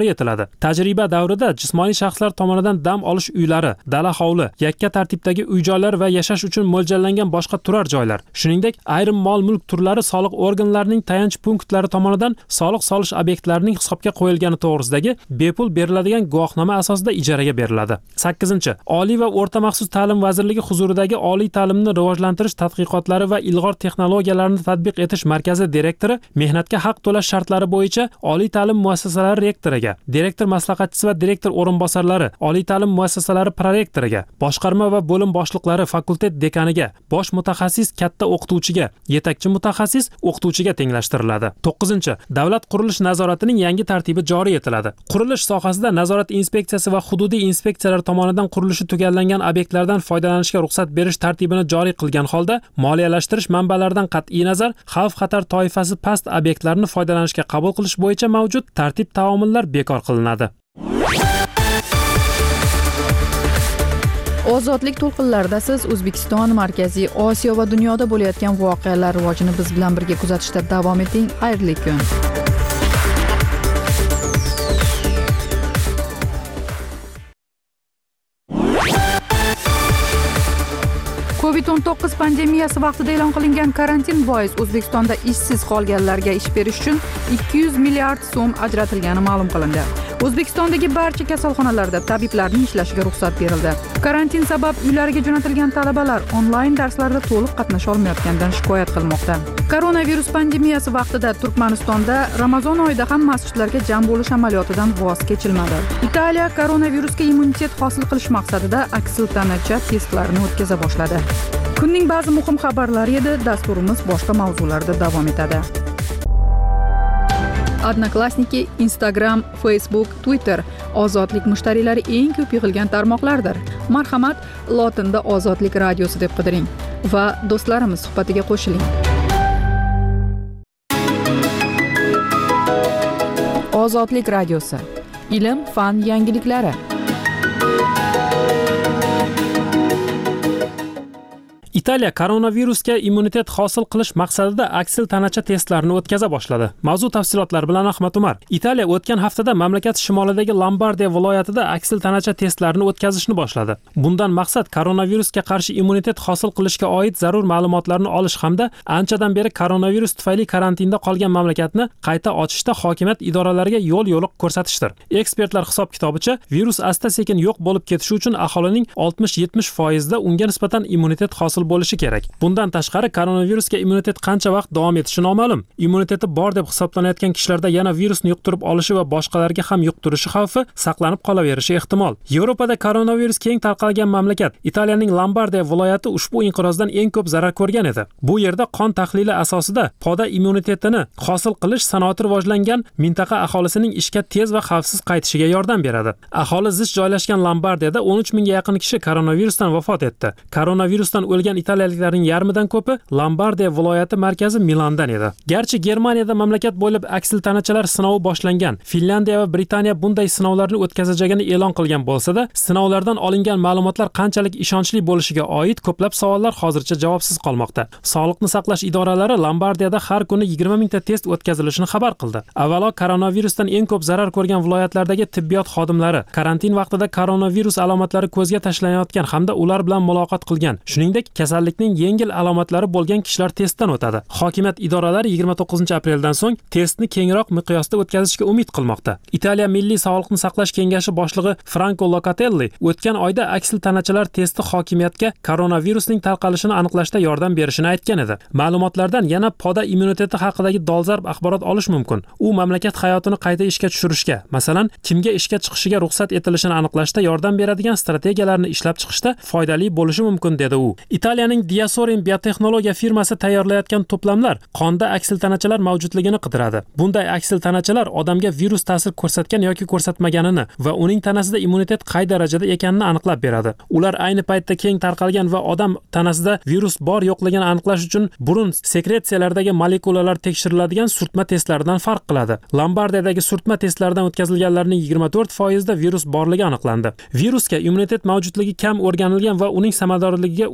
joriy etiladi. Tajriba davrida jismoniy shaxslar tomonidan dam olish uylari, dala hovli, yakka tartibdagi uy-joylar va yashash uchun mo'ljallangan boshqa turar joylar, shuningdek ayrim mol-mulk turlari soliq organlarining tayanch punktlari tomonidan soliq solish obyektlarining hisobga qo'yilgani to'g'risidagi bepul beriladigan guvohnoma asosida ijaraga beriladi. 8. Oliy va o'rta maxsus ta'lim vazirligi huzuridagi oliy ta'limni rivojlantirish tadqiqotlari va ilg'or texnologiyalarni tatbiq etish markazi direktori mehnatga haq to'lash shartlari bo'yicha oliy ta'lim muassasalari rektoriga, direktor maslahatchisi va direktor o'rinbosarlari, oliy ta'lim muassasalari prorektoriga, boshqarma va bo'lim boshliqlari fakultet dekaniga, bosh mutaxassis katta o'qituvchiga, yetakchi mutaxassis o'qituvchiga tenglashtiriladi. 9. Davlat qurilish nazoratining yangi tartibi joriy etiladi. Qurilish sohasida nazorat inspeksiyasi va hududiy inspeksiyalar tomonidan qurilishi tugallangan obyektlardan foydalanishga ruxsat berish tartibini joriy qilgan holda moliyalashtirish manbalaridan qat'iy nazar xavf-xatar toifasi past obyektlarni foydalanishga qabul qilish bo'yicha mavjud tartib-taomillar bekor qilinadi. Ozodlik to'lqinlarida siz O'zbekiston, Markaziy Osiyo va dunyoda bo'layotgan voqealar rivojini biz bilan birga kuzatishda davom eting. Xayrli kun. COVID-19 pandemiyasi vaqtida e'lon qilingan karantin bois O'zbekistonda ishsiz qolganlarga ish berish uchun 200 milliard so'm ajratilgani ma'lum qilindi. O'zbekistondagi barcha kasalxonalarda tabiblarning ishlashiga ruxsat berildi. Karantin sabab uylariga jo'natilgan talabalar onlayn darslarda to'liq qatnasha olmayotganidan shikoyat qilmoqda. Koronavirus pandemiyasi vaqtida Turkmanistonda Ramazon oyida ham masjidlarga jam bo'lish amaliyotidan voz kechilmadi. Italiya koronavirusga immunitet hosil qilish maqsadida aksiltanacha testlarini o'tkaza boshladi. Kunning ba'zi muhim xabarlari edi, dasturimiz boshqa mavzularda davom etadi. Odnoklassniki, Instagram, Facebook, Twitter ozodlik mushtariylari eng ko'p yig'ilgan tarmoqlardir. Marhamat, lotinda Ozodlik radiosi deb qidiring va do'stlarimiz suhbatiga qo'shiling. Ozodlik radiosi. Ilm, fan yangiliklari. Italiya koronavirusga immunitet hosil qilish maqsadida aksil tanacha testlarini o'tkaza boshladi. Mavzu tafsilotlari bilan Ahmad Umar. Italiya o'tgan haftada mamlakat shimolidagi Lombardiya viloyatida aksil tanacha testlarini o'tkazishni boshladi. Bundan maqsad koronavirusga qarshi immunitet hosil qilishga oid zarur ma'lumotlarni olish hamda anchadan beri koronavirus tufayli karantinda qolgan mamlakatni qayta ochishda hokimiyat idoralariga yo'l-yo'liq ko'rsatishdir. Ekspertlar hisob-kitobicha virus asta-sekin yo'q bo'lib ketishi uchun aholining 60-70% da unga nisbatan immunitet hosil bo'lishi kerak. Bundan tashqari koronavirusga immunitet qancha vaqt davom etishi noma'lum. Immuniteti bor deb hisoblanayotgan kishilarda yana virusni yuqtirib olishi va boshqalarga ham yuqtirishi xavfi saqlanib qolaverishi ehtimol. Yevropada koronavirus keng tarqalgan mamlakat Italiyaning Lombardiya viloyati ushbu inqirozdan eng ko'p zarar ko'rgan edi. Bu yerda qon tahlili asosida poda immunitetini hosil qilish sanoati rivojlangan mintaqa aholisining ishga tez va xavfsiz qaytishiga yordam beradi. Aholi zich joylashgan Lombardiyada 13 mingga yaqin kishi koronavirusdan vafot etdi. Koronavirusdan o'lgan italiyaliklarning yarmidan ko'pi Lombardiya viloyati markazi Milandan edi. Garchi Germaniyada mamlakat bo'ylab aksil tanachalar sinovi boshlangan, Finlandiya va Britaniya bunday sinovlarni o'tkazajagini e'lon qilgan bo'lsa-da, sinovlardan olingan ma'lumotlar qanchalik ishonchli bo'lishiga oid ko'plab savollar hozircha javobsiz qolmoqda. Sog'liqni saqlash idoralari Lombardiyada har kuni 20 mingta test o'tkazilishini xabar qildi. Avvalo koronavirusdan eng ko'p zarar ko'rgan viloyatlardagi tibbiyot xodimlari karantin vaqtida koronavirus alomatlari ko'zga tashlanayotgan hamda ular bilan muloqot qilgan, shuningdek kasallikning yengil alomatlari bo'lgan kishilar testdan o'tadi. Hokimiyat idoralari 29-apreldan so'ng testni kengroq miqyosda o'tkazishga umid qilmoqda. Italiya Milliy sog'liqni saqlash kengashi boshlig'i Franco Locatelli o'tgan oyda aksil tanachalar testi hokimiyatga koronavirusning tarqalishini aniqlashda yordam berishini aytgan edi. Ma'lumotlardan yana poda immuniteti haqidagi dolzarb axborot olish mumkin. U mamlakat hayotini qayta ishga tushirishga, masalan, kimga ishga chiqishiga ruxsat etilishini aniqlashda yordam beradigan strategiyalarni ishlab chiqishda foydali bo'lishi mumkin, dedi u. Italiyaning Diasorin biotexnologiya firmasi tayyorlayotgan to'plamlar qonda aksil tanachalar mavjudligini qidiradi. Bunday aksil tanachalar odamga virus ta'sir ko'rsatgan yoki ko'rsatmaganini va uning tanasida immunitet qay darajada ekanini aniqlab beradi. Ular ayni paytda keng tarqalgan va odam tanasida virus bor yo'qligini aniqlash uchun burun sekretsiyalaridagi molekulalar tekshiriladigan surtma testlaridan farq qiladi. Lombardiyadagi surtma testlaridan o'tkazilganlarning 24% da virus borligi aniqlandi. Virusga immunitet mavjudligi kam o'rganilgan va uning samaradorligiga umid qilish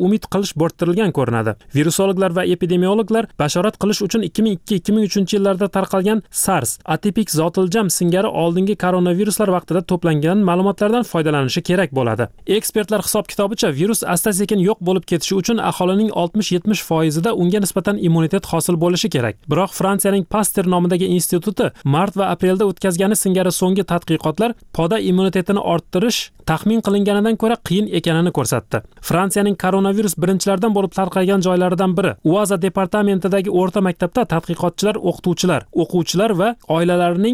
qilish bo'rttirilgan ko'rinadi. Virusologlar va epidemiologlar bashorat qilish uchun 2002-2003 yillarda tarqalgan SARS, atipik zotiljam singari oldingi koronaviruslar vaqtida to'plangan ma'lumotlardan foydalanishi kerak bo'ladi. Ekspertlar hisob-kitobicha virus asta-sekin yo'q bo'lib ketishi uchun aholining 60-70% unga nisbatan immunitet hosil bo'lishi kerak. Biroq Fransiyaning Pasteur nomidagi instituti mart va aprelda o'tkazgani singari so'nggi tadqiqotlar poda immunitetini orttirish taxmin qilinganidan ko'ra qiyin ekanini ko'rsatdi. Fransiyaning koronavirus birinchilardan bo'lib tarqalgan joylaridan biri Uaza departamentidagi o'rta maktabda tadqiqotchilar o'quvchilar va oilalarining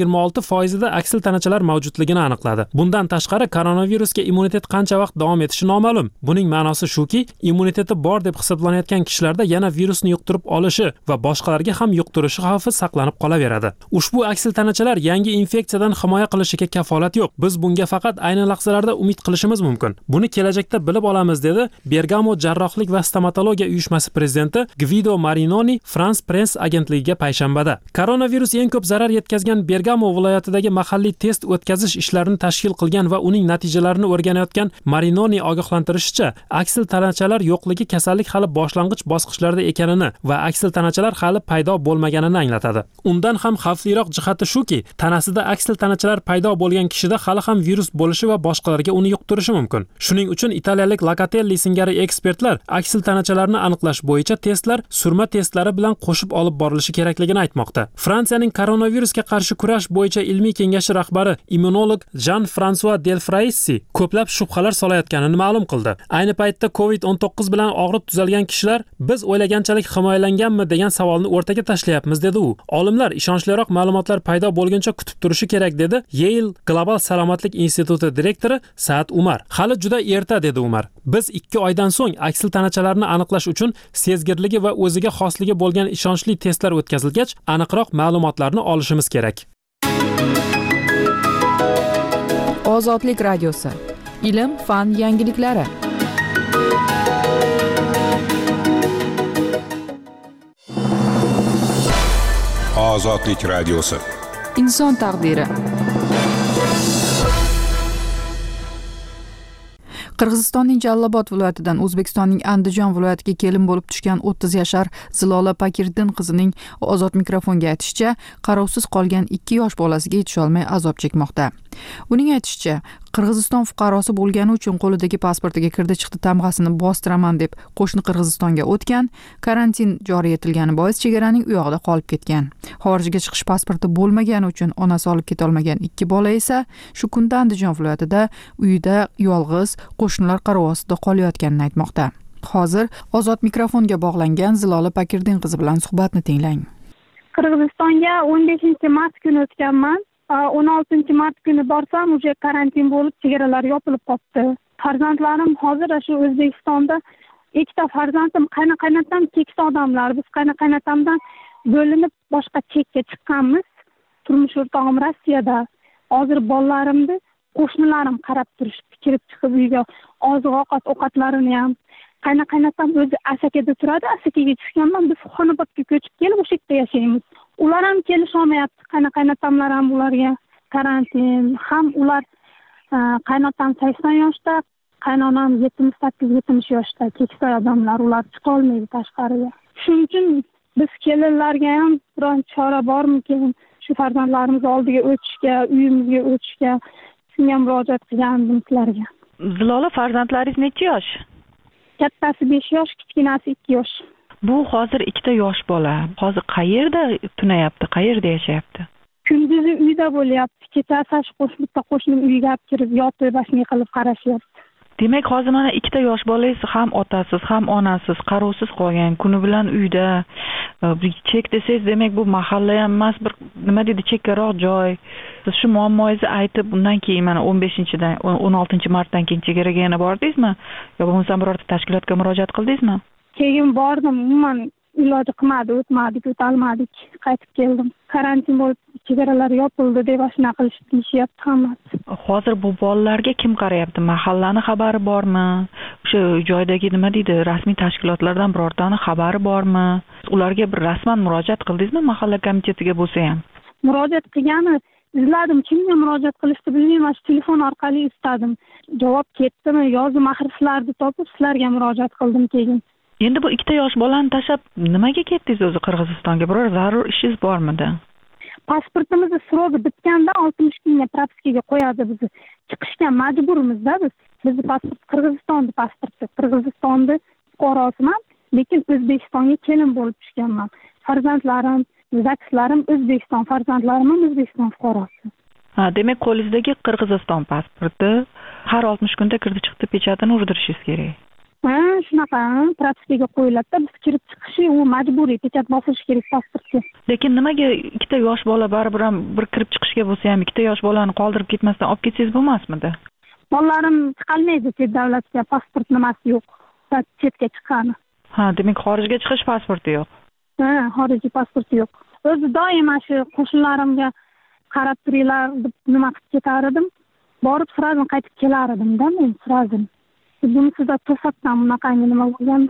26%da aksil tanachalar mavjudligini aniqladi. Bundan tashqari koronavirusga immunitet qancha vaqt davom etishi noma'lum. Buning ma'nosi shuki, immuniteti bor deb hisoblanayotgan kishilarda yana virusni yuqtirib olishi va boshqalarga ham yuqtirishi xavfi saqlanib qolaveradi. Ushbu aksil tanachalar yangi infeksiyadan himoya qilishiga kafolat yo'q. Biz bunga faqat ayni lahzalarda umid qilishimiz mumkin. Buni kelajakda bilib olamiz, dedi Bergamo jarrohlik va stomatologiya uyushmasi prezidenti Guido Marinoni France Press agentligiga payshanbada. Koronavirus eng ko'p zarar yetkazgan Bergamo viloyatidagi mahalliy test o'tkazish ishlarini tashkil qilgan va uning natijalarini o'rganayotgan Marinoni ogohlantirishicha, aksil tanachalar yo'qligi kasallik hali boshlang'ich bosqichlarda ekanini va aksil tanachalar hali paydo bo'lmaganini anglatadi. Undan ham xavfliroq jihati shuki, tanasida aksil tanachalar paydo bo'lgan kishida hali ham virus bo'lishi va boshqalarga uni yuqtirishi mumkin. Shuning uchun italiyalik Locatelli singari ekspertlar aksil tanachalarni aniqlash bo'yicha testlar surma testlari bilan qo'shib olib borilishi kerakligini aytmoqda. Fransiyaning koronavirusga qarshi kurash bo'yicha ilmiy kengashi rahbari immunolog Jean-François Delfraissi ko'plab shubhalar solayotganini ma'lum qildi. Ayni paytda COVID-19 bilan og'rib tuzalgan kishilar biz o'ylaganchalik himoyalanganmi degan savolni o'rtaga tashlayapmiz, dedi u. Olimlar ishonchliroq ma'lumotlar paydo bo'lguncha kutib turishi kerak, dedi Yale Global salomatlik instituti direktori Saad Umar. Hali juda erta, dedi Umar. Biz 2 oydan so'ng aksil tanachalarni aniqlash uchun sezgirligi va o'ziga xosligi bo'lgan ishonchli testlar o'tkazilgach, aniqroq ma'lumotlarni olishimiz kerak. Ozodlik radiosi. Ilm, fan yangiliklari. Ozodlik radiosi. Inson taqdiri. Qirg'izistonning Jallobod viloyatidan O'zbekistonning Andijon viloyatiga kelin bo'lib tushgan 30 yashar Zilola Pakirdin qizining ozod mikrofonga aytishicha, qarovsiz qolgan 2 yosh bolasiga yetisha olmay azob chekmoqda. Uning aytishicha, Qirg'iziston fuqarosi bo'lgani uchun qo'lidagi pasportiga kirdi-chiqdi tamg'asini bostiraman deb qo'shni Qirg'izistonga o'tgan, karantin joriy etilgani bois chegaraning u yoqda qolib ketgan. Xorijga chiqish pasporti bo'lmagani uchun onasi olib keta olmagan 2 bola esa shu kunda Andijon viloyatida uyida yolg'iz qo'shnilar qarovi ostida qolayotganini aytmoqda. Hozir ozod mikrofonga bog'langan Zilola Pakirdin qizi bilan suhbatni tinglang. Qirg'izistonga 15-mart kuni o'tganman. 16-mart kuni borsam, uje karantin bo'lib, chegaralar yopilib qoldi. Farzandlarim hozir shu O'zbekistonda, ikkita farzandim qaynoqaynatam keksa odamlar. Biz qaynoqaynatamdan bo'linib boshqa chekka chiqqanmiz. Turmush o'rtog'im Rossiyada. Hozir bolalarimni qo'shnilarim qarab turishdi, kirib chiqib uyga oziq-ovqat ovqatlarini ham. Qaynoqaynatam o'zi Asakada turadi. Asakaga chiqqanman, biz Xonobodga ko'chib kelib o'sha yerda yashaymiz. Ular ham kelisha olmayapti. Qaynoqaynatamlar ham ularga karantin, ham ular qaynotam 80 yoshda, qaynonam 78-70 yoshda, keksa odamlar, ular chiqa olmaydi tashqariga. Shuning uchun biz kelinlarga ham biron chora bormikin? Shu farzandlarimiz oldiga o'tishga, uyimizga o'tishga shunga murojaat qilgandim sizlarga. Zilola, farzandlaringiz necha yosh? Kattasi 5 yosh, kichkinasi 2 yosh. Bu hozir 2 yosh bola. Hozir qayerda tunayapti, qayerda yashayapti? Kunduzi uyda bo'lyapti. Kechasi bitta qo'shnim uyga olib kirib yotib, bashni qilib qarashyapti. Demak, hozir mana 2 yosh bolangiz ham otasiz, ham onasiz, qarovsiz qolgan, kuni bilan uyda. Chek desangiz, demak bu mahalla ham emas, bir nima deydi, chekkaroq joy. Siz shu muammoingizni aytib, undan keyin mana 16-martdan keyin chegaraga yana bordingizmi? Yo bo'lmasa birorta tashkilotga murojaat qildingizmi? Keyin bordim, umuman iloji qilmadi, o'tolmadik, qaytib keldim. Karantin bo'lib, chegaralar yopildi deb ashuna qilishdi, deyishyapti hammasi. Hozir bu bolalarga kim qarayapti? Mahallani xabari bormi? O'sha joydagi nima deydi, rasmiy tashkilotlardan birortani xabari bormi? Ularga bir rasman murojaat qildingizmi, mahalla komitetiga bo'lsa ham? Murojaat qilgani izladim, kimga murojaat qilishni bilmayman, shu telefon orqali istadim. Javob ketdimi, yozim axir sizlarni topib sizlarga murojaat qildim keyin. Endi bu ikkita yosh bolani tashlab nimaga ketdingiz o'zi Qirg'izistonga? Biror zarur ishingiz bormidi? Pasportimizni srogi bitganda 60 kunga propiskaga qo'yadi bizni. Chiqishga majburmizda biz. Bizni pasport Qirg'izistonning pasporti. Qirg'izistonning fuqarosiman, lekin O'zbekistonga kelin bo'lib tushganman. Farzandlarim, zakislarim O'zbekiston, farzandlarim ham O'zbekiston fuqarosi. Ha, demak qo'lingizdagi Qirg'iziston pasporti har 60 kunda kirdi chiqdi pechatini urdirishingiz kerak. Ha, shunaqa propiskaga qo'yiladi. Biz kirib chiqishi u majburiy pechat bosish kerak pasportga. Lekin nimaga ikkita yosh bola baribir ham bir kirib chiqishga bo'lsa ham ikkita yosh bolani qoldirib ketmasdan olib ketsangiz bo'lmasmidi? Bolalarim chiqolmaydi chet davlatga, pasport nimasi yo'q. Chetga chiqqani. Ha, demak xorijga chiqish pasporti yo'q. Ha, xorijiy pasporti yo'q. O'zi doim shu qo'shnilarimga qarab turinglar deb nima qilib ketar edim. Borib sразу qaytib kelar edim-da men sразу. Buni sizda to'satdan bunaqangi nima bo'lganda.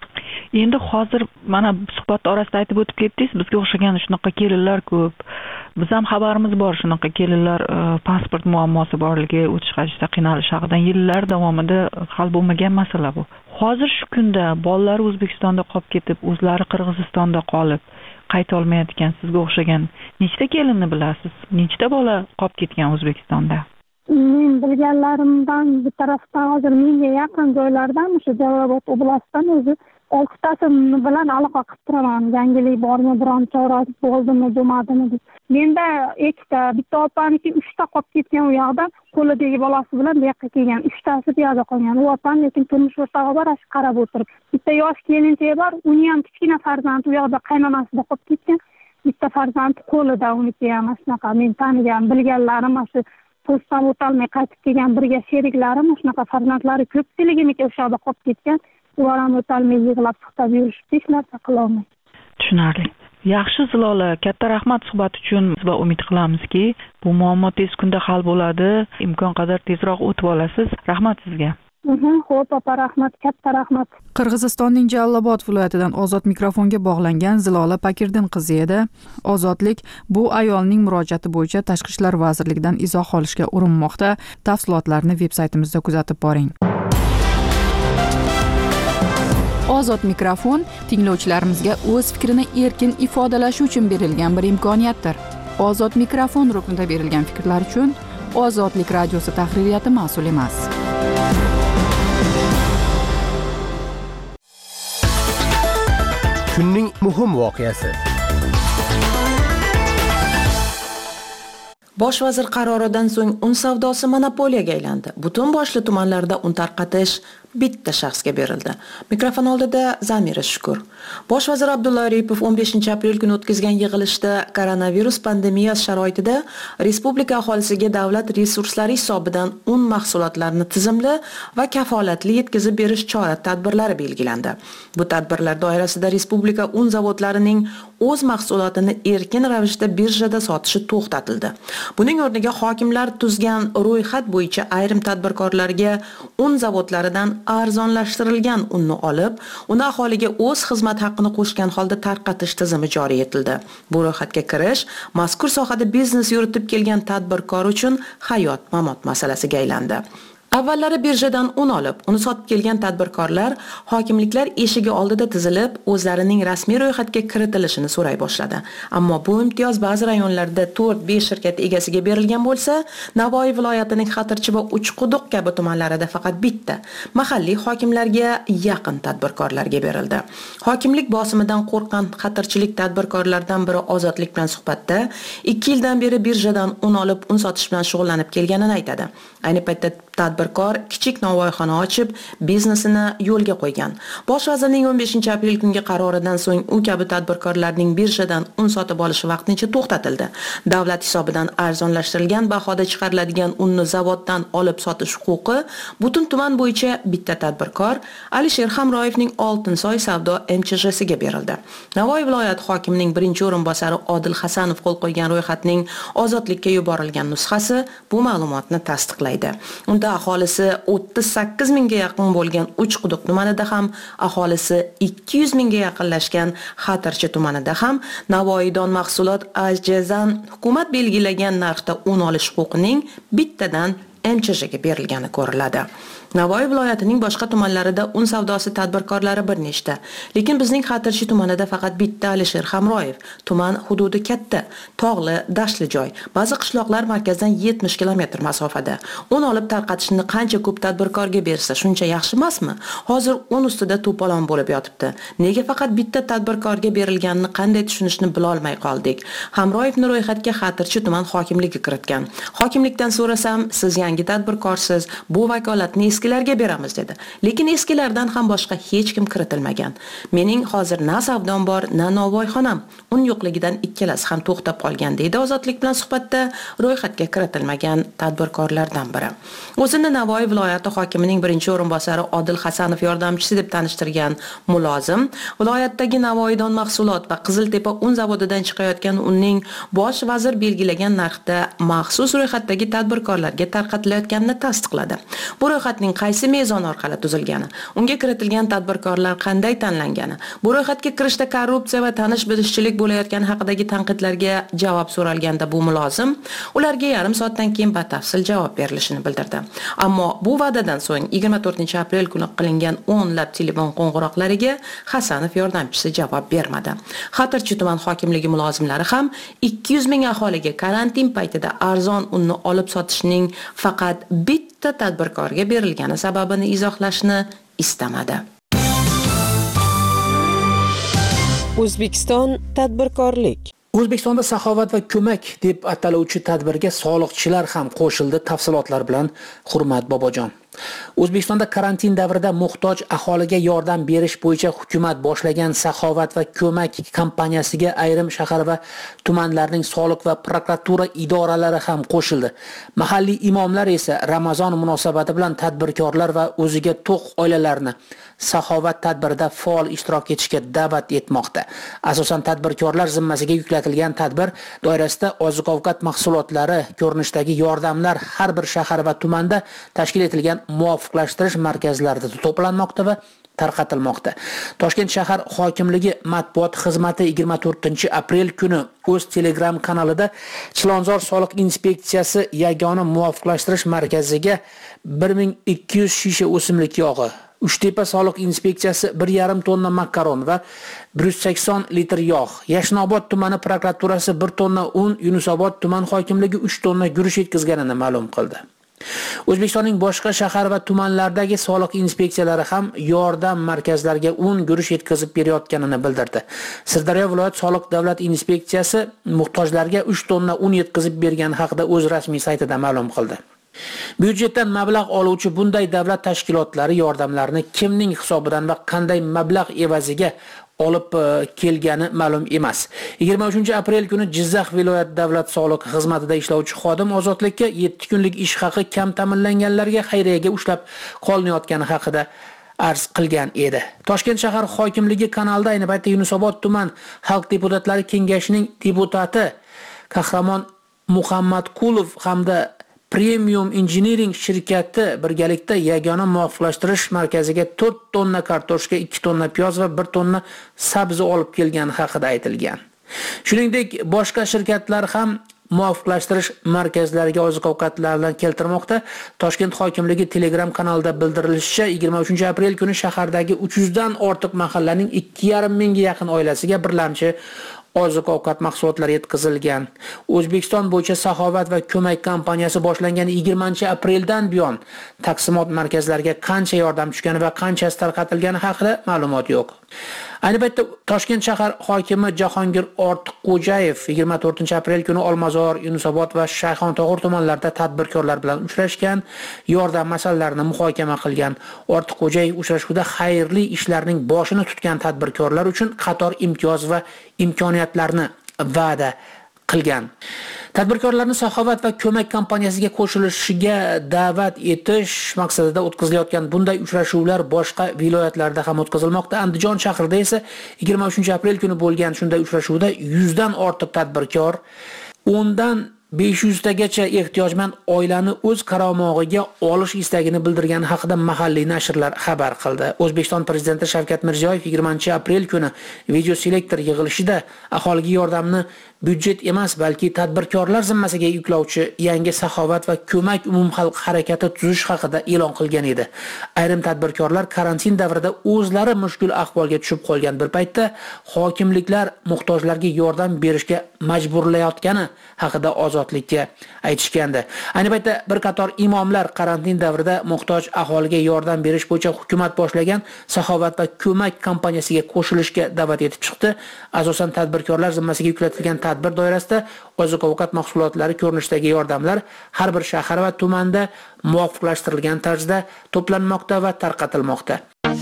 Endi hozir mana suhbat orasida aytib o'tib ketdingiz, bizga o'xshagan shunaqa kelinlar ko'p. Biz ham xabarimiz bor shunaqa kelinlar pasport muammosi borligi, o'tish qilishda qiynalish haqidan yillar davomida hal bo'lmagan masala bu. Hozir shu kunda bolalar O'zbekistonda qolib ketib, o'zlari Qirg'izistonda qolib, qayta olmayotgan sizga o'xshagan nechta kelinni bilasiz? Nechta bola qolib ketgan O'zbekistonda? Men bilganlarimdan bir tarafdan hozir menga yaqin joylardan o'sha Jalolobod oblastidan o'zi 6 tasi bilan aloqa qilib turaman. Yangilik bormi, biron chora bo'ldimi, bo'lmadimi deb. Menda ikkita, bitta opaniki 3 ta qolib ketgan u yoqda, qo'lidagi bolasi bilan bu yoqqa kelgan. 3 tasi bu yoqda qolgan. U opam lekin turmush o'rtog'i bor, ash qarab o'tirib. Bitta yosh kelinchak bor, uni ham kichkina farzandi u yoqda qaynonasida qolib ketgan. Bitta farzand qo'lida, uniki ham shunaqa men tanigan, bilganlarim shu postdan o'tolmay qaytib kelgan birga sheriklarim shunaqa farzandlari ko'pchiligimiki o'sha yoqda qolib ketgan. Ular ham o'tolmay yig'lab suhbat yurishib hech narsa qila olmaydi. Tushunarli. Yaxshi Zilola, katta rahmat suhbat uchun va umid qilamizki, bu muammo tez kunda hal bo'ladi, imkon qadar tezroq o'tib olasiz. Rahmat sizga. Xo'p, opa, rahmat, katta rahmat. Qirg'izistonning Jalolobod viloyatidan Ozod mikrofonga bog'langan Zilola Pakirdin qizi edi. Ozodlik bu ayolning murojaati bo'yicha Tashqi ishlar vazirligidan izoh olishga urinmoqda. Tafsilotlarni veb-saytimizda kuzatib boring. Ozod mikrofon tinglovchilarimizga o'z fikrini erkin ifodalashi uchun berilgan bir imkoniyatdir. Ozod mikrofon ruknida berilgan fikrlar uchun Ozodlik radiosi tahririyati mas'ul emas. Kunning muhim voqeasi. Bosh vazir qaroridan so'ng un savdosi monopoliyaga aylandi. Butun boshli tumanlarda un tarqatish bitta shaxsga berildi. Mikrofon oldida Zamira Shukur. Bosh vazir Abdulla Aripov 15-aprel kuni o'tkazgan yig'ilishda koronavirus pandemiyasi sharoitida respublika aholisiga davlat resurslari hisobidan un mahsulotlarini tizimli va kafolatli yetkazib berish chora-tadbirlari belgilandi. Bu tadbirlar doirasida respublika un zavodlarining o'z mahsulotini erkin ravishda birjada sotishi to'xtatildi. Buning o'rniga hokimlar tuzgan ro'yxat bo'yicha ayrim tadbirkorlarga un zavodlaridan arzonlashtirilgan unni olib, uni aholiga o'z xizmat haqqini qo'shgan holda tarqatish tizimi joriy etildi. Bu ro'yxatga kirish mazkur sohada biznes yuritib kelgan tadbirkor uchun hayot-mamot masalasiga aylandi. Avvallari birjadan un olib, uni sotib kelgan tadbirkorlar hokimliklar eshigi oldida tizilib, o'zlarining rasmiy ro'yxatga kiritilishini so'ray boshladi. Ammo bu imtiyoz ba'zi rayonlarda 4-5 shirkat egasiga berilgan bo'lsa, Navoiy viloyatining Xatirchi va Uchquduq kabi tumanlarida faqat bitta mahalliy hokimlarga yaqin tadbirkorlarga berildi. Hokimlik bosimidan qo'rqqan xatirchilik tadbirkorlardan biri Ozodlik bilan suhbatda 2 yildan beri birjadan un olib, un sotish bilan shug'ullanib kelganini aytadi. Ayni paytda tadbirkor kichik novvoyxona ochib, biznesini yo'lga qo'ygan. Bosh vazirning 15-aprel kungi qaroridan so'ng u kabi tadbirkorlarning birjadan un sotib olishi vaqtincha to'xtatildi. Davlat hisobidan arzonlashtirilgan bahoda chiqariladigan unni zavoddan olib sotish huquqi butun tuman bo'yicha bitta tadbirkor Alisher Hamroyevning Oltinsoy savdo MCH'siga berildi. Navoiy viloyati hokimining birinchi o'rinbosari Odil Hasanov qo'l qo'ygan ro'yxatning Ozodlikka yuborilgan nusxasi bu ma'lumotni tasdiqlaydi. Unda aholi aholisi 38 mingga yaqin bo'lgan Uchquduq tumanida ham, aholisi 200 mingga yaqinlashgan Xatirchi tumanida ham Navoiydon mahsulot ajjazan hukumat belgilagan narxda un olish huquqining bittadan MChJga berilgani ko'riladi. Navoiy viloyatining boshqa tumanlarida un savdosi tadbirkorlari bir nechta, lekin bizning Xatirchi tumanida faqat bitta Alisher Hamroyev. Tuman hududi katta, tog'li, dashtli joy. Ba'zi qishloqlar markazdan 70 kilometr masofada. Un olib tarqatishni qancha ko'p tadbirkorga bersa, shuncha yaxshi emasmi? Hozir un ustida to'polon bo'lib yotibdi. Nega faqat bitta tadbirkorga berilganini qanday tushunishni bila olmay qoldik? Hamroyevni ro'yxatga Xatirchi tuman hokimligi kiritgan. Hokimlikdan so'rasam, siz yangi tadbirkorsiz, bu vakolatni eskilarga beramiz dedi. Lekin eskilardan ham boshqa hech kim kiritilmagan. Mening hozir na savdom bor, na novvoyxonam. Un yo'qligidan ikkalasi ham to'xtab qolgan deydi Ozodlik bilan suhbatda ro'yxatga kiritilmagan tadbirkorlardan biri. O'zini Navoiy viloyati hokimining birinchi o'rinbosari Odil Hasanov yordamchisi deb tanishtirgan mulozim, viloyatdagi Navoiydon mahsulot va Qiziltepa un zavodidan chiqayotgan unning bosh vazir belgilagan narxda maxsus ro'yxatdagi tadbirkorlarga tarqatilayotganini tasdiqladi. Bu ro'yxatning qaysi mezon orqali tuzilgani, unga kiritilgan tadbirkorlar qanday tanlangani, bu ro'yxatga kirishda korrupsiya va tanish-bilishchilik bo'layotgani haqidagi tanqidlarga javob so'ralganda bu mulozim ularga yarim soatdan keyin batafsil javob berilishini bildirdi. Ammo bu va'dadan so'ng 24-aprel kuni qilingan o'nlab telefon qo'ng'iroqlariga Hasanov yordamchisi javob bermadi. Xatirchi tuman hokimligi mulozimlari ham 200 ming aholiga karantin paytida arzon unni olib sotishning faqat bitta tadbirkorga berilgani sababini izohlashni istamadi. O'zbekiston tadbirkorlik. O'zbekistonda saxovat va ko'mak deb ataluvchi tadbirga soliqchilar ham qo'shildi. Tafsilotlar bilan Hurmat Bobojon. O'zbekistonda karantin davrida muhtoj aholiga yordam berish bo'yicha hukumat boshlagan saxovat va ko'mak kompaniyasiga ayrim shahar va tumanlarning soliq va prokuratura idoralari ham qo'shildi. Mahalliy imomlar esa Ramazon munosabati bilan tadbirkorlar va o'ziga to'q oilalarni saxovat tadbirida faol ishtirok etishga da'vat etmoqda. Asosan tadbirkorlar zimmasiga yuklatilgan tadbir doirasida oziq-ovqat mahsulotlari ko'rinishdagi yordamlar har bir shahar va tumanda tashkil etilgan muvofiqlashtirish markazlarida to'planmoqda va tarqatilmoqda. Toshkent shahar hokimligi matbuot xizmati 24-aprel kuni o'z Telegram kanalida Chilonzor soliq inspeksiyasi yagona muvofiqlashtirish markaziga 1200 shisha o'simlik yog'i, Uchtepa soliq inspeksiyasi 1,5 tonna makaron va 180 litr yog', Yashnobod tumani prokuraturasi 1 tonna un, Yunusobod tuman hokimligi 3 tonna guruch yetkazganini ma'lum qildi. O'zbekistonning boshqa shahar va tumanlaridagi soliq inspeksiyalari ham yordam markazlariga un, guruch yetkazib berayotganini bildirdi. Sirdaryo viloyat soliq davlat inspeksiyasi muhtojlarga 3 tonna un yetkazib bergani haqida o'z rasmiy saytida ma'lum qildi. Byudjetdan mablag' oluvchi bunday davlat tashkilotlari yordamlarini kimning hisobidan va qanday mablag' evaziga olib kelgani ma'lum emas. 23-aprel kuni Jizzax viloyat davlat soliq xizmatida ishlovchi xodim ozodlikka 7 kunlik ish haqi kam ta'minlanganlarga xayriyaga ushlab qolinayotgani haqida arz qilgan edi. Toshkent shahar hokimligi kanalida ayni paytda Yunusobod tuman xalq deputatlari kengashining deputati Qahramon Muhammadqulov hamda Premium Engineering shirkati birgalikda yagona muvofiqlashtirish markaziga 4 tonna kartoshka, 2 tonna piyoz va 1 tonna sabzi olib kelgani haqida aytilgan. Shuningdek, boshqa shirkatlar ham muvofiqlashtirish markazlariga oziq-ovqatlarni keltirmoqda. Toshkent hokimligi Telegram kanalida bildirilishicha, 23-aprel kuni shahardagi 300 dan ortiq mahallaning 2,5 mingga yaqin oilasiga birlamchi oziq-ovqat mahsulotlari yetkazilgan. O'zbekiston bo'yicha saxovat va ko'mak kompaniyasi boshlangan 20-apreldan buyon taqsimot markazlariga qancha yordam tushgani va qanchasi tarqatilgani haqida ma'lumot yo'q. Ayni paytda Toshkent shahar hokimi Jahongir Ortiqxo'jayev 24-aprel kuni Olmazor, Yunusobod va Shayxontohur tumanlarida tadbirkorlar bilan uchrashgan, yordam masalalarini muhokama qilgan. Ortiqxo'jayev uchrashuvda xayrli ishlarning boshini tutgan tadbirkorlar uchun qator imtiyoz va imkoniyatlarni va'da qilgan. Tadbirkorlarni saxovat va ko'mak kompaniyasiga qo'shilishiga da'vat etish maqsadida o'tkazilayotgan bunday uchrashuvlar boshqa viloyatlarda ham o'tkazilmoqda. Andijon shahrida esa 23-aprel kuni bo'lgan shunday uchrashuvda 100 dan ortiq tadbirkor 10 dan 500 tagacha ehtiyojmand oilani o'z qaramog'iga olish istagini bildirgani haqida mahalliy nashrlar xabar qildi. O'zbekiston prezidenti Shavkat Mirziyoyev 20-aprel kuni video selektor yig'ilishida aholiga yordamni byudjet emas, balki tadbirkorlar zimmasiga yuklovchi yangi saxovat va ko'mak umumxalq harakati tuzish haqida e'lon qilgan edi. Ayrim tadbirkorlar karantin davrida o'zlari mushkul ahvolga tushib qolgan bir paytda hokimliklar muhtojlarga yordam berishga majburlayotgani haqida ozodlikka aytishgandi. Ayni paytda bir qator imomlar karantin davrida muhtoj aholiga yordam berish bo'yicha hukumat boshlagan saxovat va ko'mak kampaniyasiga qo'shilishga da'vat etib chiqdi. Asosan tadbirkorlar zimmasiga yuklatilgan tadbir doirasida oziq-ovqat mahsulotlari ko'rinishidagi yordamlar har bir shahar va tumanda muvofiqlashtirilgan tarzda to'planmoqda va tarqatilmoqda.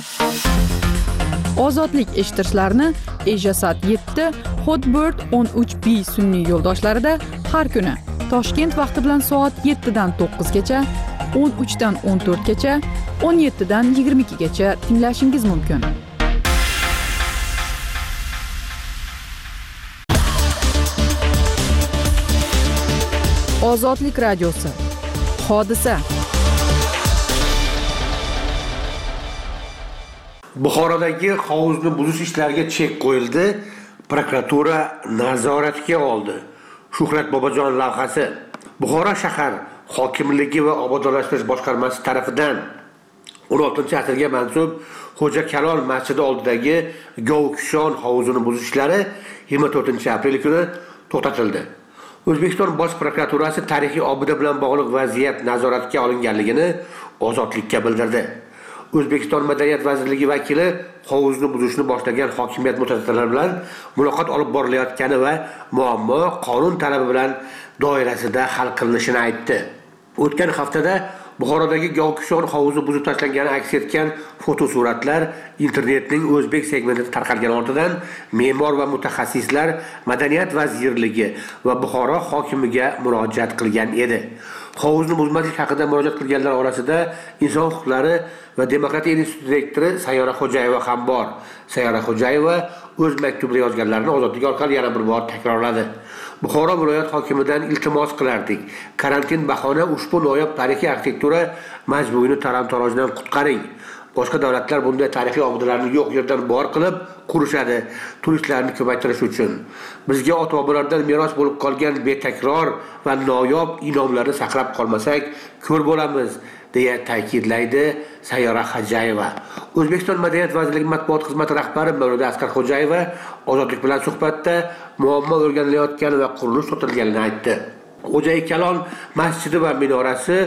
Ozodlik eshittirishlarni Ejasat 7, Hotbird 13B sun'iy yo'ldoshlarida har kuni Toshkent vaqti bilan soat 7 dan 9 gacha, 13 dan 14 gacha, 17 dan 22 gacha tinglashingiz mumkin. Ozodlik radiosi. Hodisa. Buxorodagi hovuzni buzish ishlariga chek qo'yildi. Prokuratura nazoratiga oldi. Shuhrat Bobojon lavhasi. Buxoro shahar hokimligi va obodonlashtirish boshqarmasi tomonidan 16-asrga mansub Xo'ja Kalol masjidi oldidagi Govkishon hovuzini buzish ishlari 24-aprel kuni to'xtatildi. O'zbekiston Bosh prokuraturasi tarixiy obida bilan bog'liq vaziyat nazoratga olinganligini ozodlikka bildirdi. O'zbekiston Madaniyat vazirligi vakili hovuzni buzishni boshlagan hokimiyat mutasaddilari bilan muloqot olib borilayotgani va muammo qonun talabi bilan doirasida hal qilinishini aytdi. O'tgan haftada Buxorodagi Govkishon hovuzi buzib tashlangani aks etgan fotosuratlar internetning o'zbek segmentida tarqalgan ortidan me'mor va mutaxassislar Madaniyat vazirligi va Buxoro hokimiga murojaat qilgan edi. Hovuzni buzmaslik haqida murojaat qilganlar orasida Inson huquqlari va demokratiya instituti direktori Sayyora Xo'jayeva ham bor. Sayyora Xo'jayeva o'z maktubida yozganlarini ozodlik orqali yana bir bor takrorladi. Buxoro viloyat hokimidan iltimos qilardik. Karantin bahona ushbu noyob tarixiy arxitektura majmuini taram-tarojdan qutqaring. Boshqa davlatlar bunday tarixiy obidalarni yo'q yerdan bor qilib qurishadi, turistlarni ko'paytirish uchun. Bizga ota-bobolardan meros bo'lib qolgan betakror va noyob inomlarni saqlab qolmasak, ko'r bo'lamiz, deya ta'kidlaydi Sayyora Xo'jayeva. O'zbekiston Madaniyat vazirligi matbuot xizmati rahbari Mavluda Asqar Xo'jayeva ozodlik bilan suhbatda muammo o'rganilayotgani va qurilish to'xtatilganini aytdi. Xo'ja Kalon masjidi va minorasi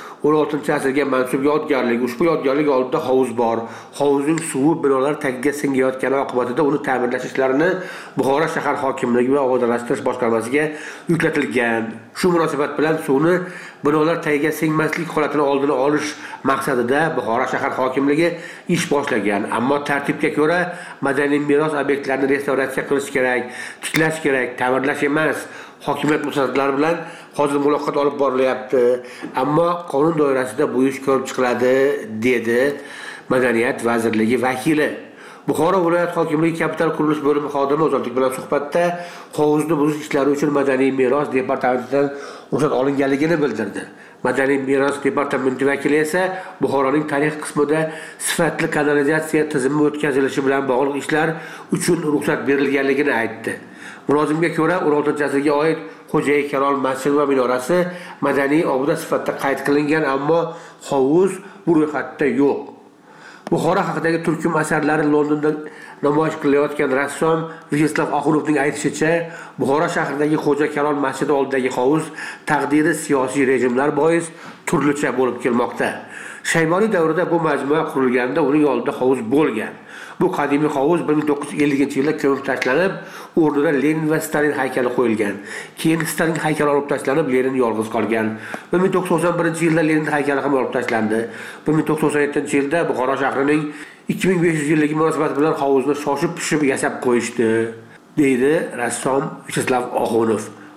16-asrga mansub yodgorlik. Ushbu yodgorlik oldida hovuz bor. Hovuzning suvi binolar tagiga singayotgani oqibatida uni ta'mirlash ishlarini Buxoro shahar hokimligi va obodonlashtirish boshqarmasiga yuklatilgan. Shu munosabat bilan suvni binolar tagiga singmaslik holatini oldini olish maqsadida Buxoro shahar hokimligi ish boshlagan. Ammo tartibga ko'ra madaniy meros obyektlarini restavratsiya qilish kerak, tiklash kerak, ta'mirlash emas. Hokimiyat mutasaddilari bilan hozir muloqot olib borilyapti. Ammo qonun doirasida bu ish ko'rib chiqiladi, dedi Madaniyat vazirligi vakili. Buxoro viloyat hokimligi kapital qurilish bo'limi xodimi ozodlik bilan suhbatda hovuzni buzish ishlari uchun madaniy meros departamentidan ruxsat olinganligini bildirdi. Madaniy meros departamenti vakili esa Buxoroning tarix qismida sifatli kanalizatsiya tizimi o'tkazilishi bilan bog'liq ishlar uchun ruxsat berilganligini aytdi. Mulozimga ko'ra 16-asrga oid Xo'ja Kalol masjidi va minorasi madaniy obida sifatida qayd qilingan, ammo hovuz bu ro'yxatda yo'q. Buxoro haqidagi turkum asarlari Londonda namoyish qilayotgan rassom Vyacheslav Oxunovning aytishicha, Buxoro shahridagi Xo'ja Kalol masjidi oldidagi hovuz taqdiri siyosiy rejimlar bois turlicha bo'lib kelmoqda. Shayboniy davrida bu majmua qurilganida uning oldida hovuz bo'lgan. Bu qadimiy hovuz 1950-yilda ko'mib tashlanib, o'rnida Lenin va Stalin haykali qo'yilgan. Keyin Stalin haykali olib tashlanib, Lenin yolg'iz qolgan. 1991-yilda Lenin haykali ham olib tashlandi. 1997-yilda Buxoro shahrining 2500 yilligi munosabati bilan hovuzni shoshib pishib yasab qo'yishdi, deydi rassom Vyacheslav Oxunov.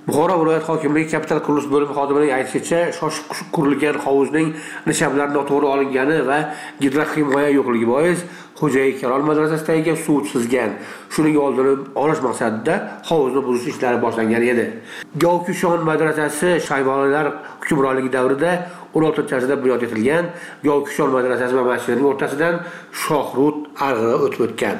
Buxoro viloyat hokimligi kapital qurilish bo'limi xodimining aytishicha, shoshib qurilgan hovuzning nishablari noto'g'ri olingani va gidrohimoya yo'qligi bois Xo'jayi Kalol madrasasidagi suv sizgan. Shuning oldini olish maqsadida hovuzni buzish ishlari boshlangan edi. Govkushon madrasasi Shayboniylar hukmronligi davrida 16-asrda bunyod etilgan. Govkushon madrasasi va masjidining o'rtasidan Shohrut arg'iri o'tib o'tgan.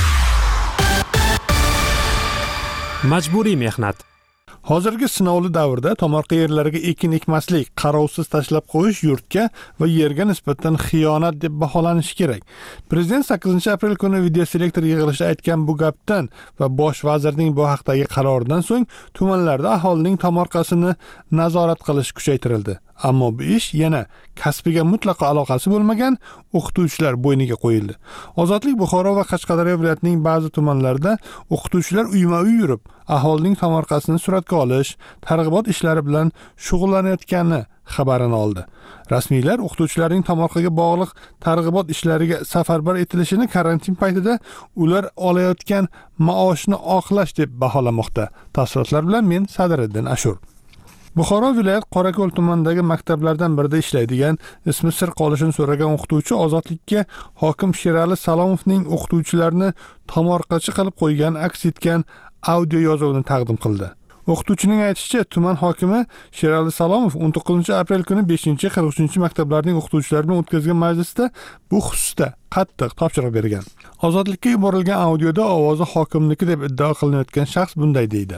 Majburiy mehnat. Hozirgi sinovli davrda tomorqa yerlariga ekin ekmaslik, qarovsiz tashlab qo'yish yurtga va yerga nisbatan xiyonat deb baholanishi kerak. Prezident 8-aprel kuni videoselektor yig'ilishida aytgan bu gapdan va bosh vazirning bu haqdagi qaroridan so'ng tumanlarda aholining tomorqasini nazorat qilish kuchaytirildi. Ammo bu ish yana kasbiga mutlaqo aloqasi bo'lmagan o'qituvchilar bo'yniga qo'yildi. Ozodlik Buxoro va Qashqadaryo viloyatining ba'zi tumanlarida o'qituvchilar uyma-uy yurib, aholining tomorqasini suratga olish, targ'ibot ishlari bilan shug'ullanayotgani xabarini oldi. Rasmiylar o'qituvchilarning tomorqaga bog'liq targ'ibot ishlariga safarbar etilishini karantin paytida ular olayotgan maoshni oqlash deb baholamoqda. Tafsilotlar bilan men Sadiriddin Ashur. Buxoro viloyat Qorako'l tumanidagi maktablardan birida ishlaydigan, ismi sir qolishini so'ragan o'qituvchi Ozodlikka hokim Sherali Salomovning o'qituvchilarni tomorqachi qilib qo'ygan aks etgan audio yozuvini taqdim qildi. O'qituvchining aytishicha, tuman hokimi Sherali Salomov 19-aprel kuni 5-43-maktablarning o'qituvchilari bilan o'tkazgan majlisda bu xususda qattiq topshiriq bergan. Ozodlikka yuborilgan audioda ovozi hokimniki deb iddao qilinayotgan shaxs bunday deydi.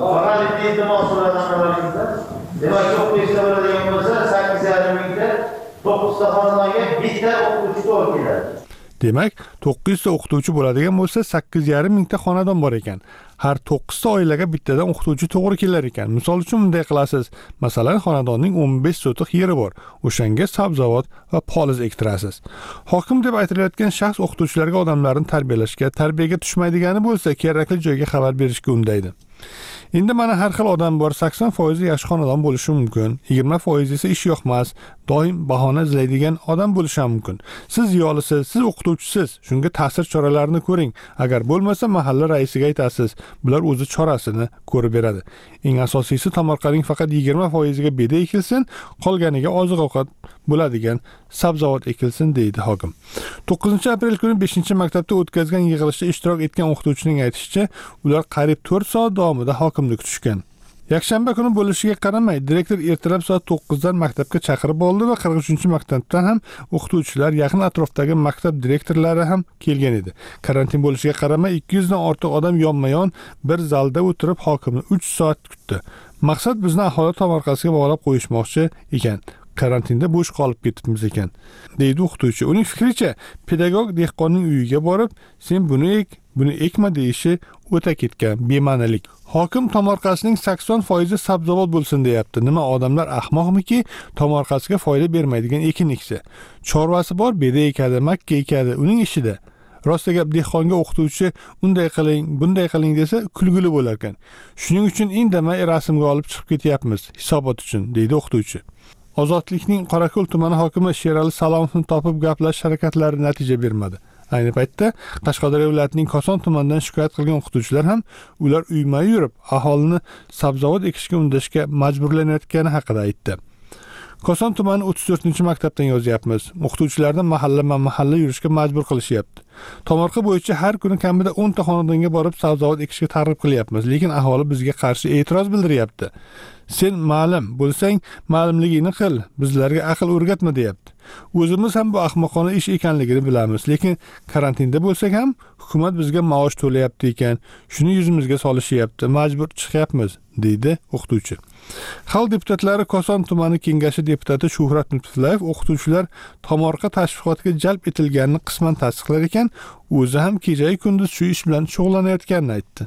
Demak, 9 ta bo'ladigan bo'lsa, 8,5 mingta 9 ta xonaga bitta o'qituvchi to'g'ri keladi. Demak, 9 ta o'qituvchi bo'ladigan bo'lsa, 8,5 mingta xonadon bor ekan. Har 9 ta oilaga bittadan o'qituvchi to'g'ri kelar ekan. Misol uchun bunday qilasiz. Masalan, xonadonning 15 sotix yeri bor. O'shanga sabzavot va poliz ektirasiz. Hokim deb aytilayotgan shaxs o'qituvchilarga odamlarni tarbiyalashga, tarbiyaga tushmaydigani bo'lsa, kerakli joyga xabar berishga undaydi. Endi mana har xil odam bor, 80% yaxshi xonadon bo'lishi mumkin, 20% esa ish yoqmas, doim bahona izlaydigan odam bo'lishi mumkin. Siz yolisiz, siz o'qituvchisiz, shunga ta'sir choralarini ko'ring. Agar bo'lmasa mahalla raisiga aytasiz. Bular o'zi chorasini ko'rib beradi. Eng asosiysi tomorqaning faqat 20% ga beda ekilsin, qolganiga oziq-ovqat bo'ladigan sabzavot ekilsin deydi hokim. 9-aprel kuni 5-maktabda o'tkazgan yig'ilishda ishtirok etgan o'qituvchining aytishicha, ular qariyb 4 soat davomida hokimni kutishgan. Yakshanba kuni bo'lishiga qaramay, direktor ertalab soat 9 dan maktabga chaqirib oldi va 43-maktabdan ham o'qituvchilar, yaqin atrofdagi maktab direktorlari ham kelgan edi. Karantin bo'lishiga qaramay 200 dan ortiq odam yonma-yon bir zalda o'tirib hokimni 3 soat kutdi. Maqsad bizni aholi tomorqasiga bog'lab qo'yishmoqchi ekan. Karantinda bo'sh qolib ketibmiz ekan, deydi o'qituvchi. Uning fikricha, pedagog dehqonning uyiga borib, sen buni ek, buni ekma deyishi o'ta ketgan bema'nilik. Hokim tomorqasining 80% sabzavot bo'lsin deyapti. Nima odamlar ahmoqmiki, tomorqasiga foyda bermaydigan ekin eksa? Chorvasi bor, beda ekadi, makka ekadi, uning ishida. Rosta gap, dehqonga o'qituvchi unday qiling, bunday qiling desa kulgili bo'lar ekan. Shuning uchun indamay rasmga olib chiqib ketyapmiz, hisobot uchun, deydi o'qituvchi. Ozodlikning Qorako'l tumani hokimi Sherali Salomovni topib gaplashish harakatlari natija bermadi. Ayni paytda Qashqadaryo viloyatining Koson tumanidan shikoyat qilgan o'qituvchilar ham ular uyma-uy yurib, aholini sabzavot ekishga undashga majburlanayotgani haqida aytdi. Koson tumani 34-maktabdan yozyapmiz. O'qituvchilarni mahalla yurishga majbur qilishyapti. Tomorqa bo'yicha har kuni kamida 10 ta xonadonga borib sabzavot ekishga targ'ib qilyapmiz, lekin aholi bizga qarshi e'tiroz bildiryapti. Sen ma'lum bo'lsang, ma'lumligingni qil, bizlarga aql o'rgatma deyapti. O'zimiz ham bu ahmoqona ish ekanligini bilamiz, lekin karantinda bo'lsak ham hukumat bizga maosh to'layapti ekan, shuni yuzimizga solishyapti, majbur chiqyapmiz, deydi o'qituvchi. Xalq deputatlari Koson tumani kengashi deputati Shuhrat Lutfullayev o'qituvchilar tomorqa tashviqotiga jalb etilganini qisman tasdiqlar ekan, o'zi ham kecha-yu kunduz shu ish bilan shug'ullanayotganini aytdi.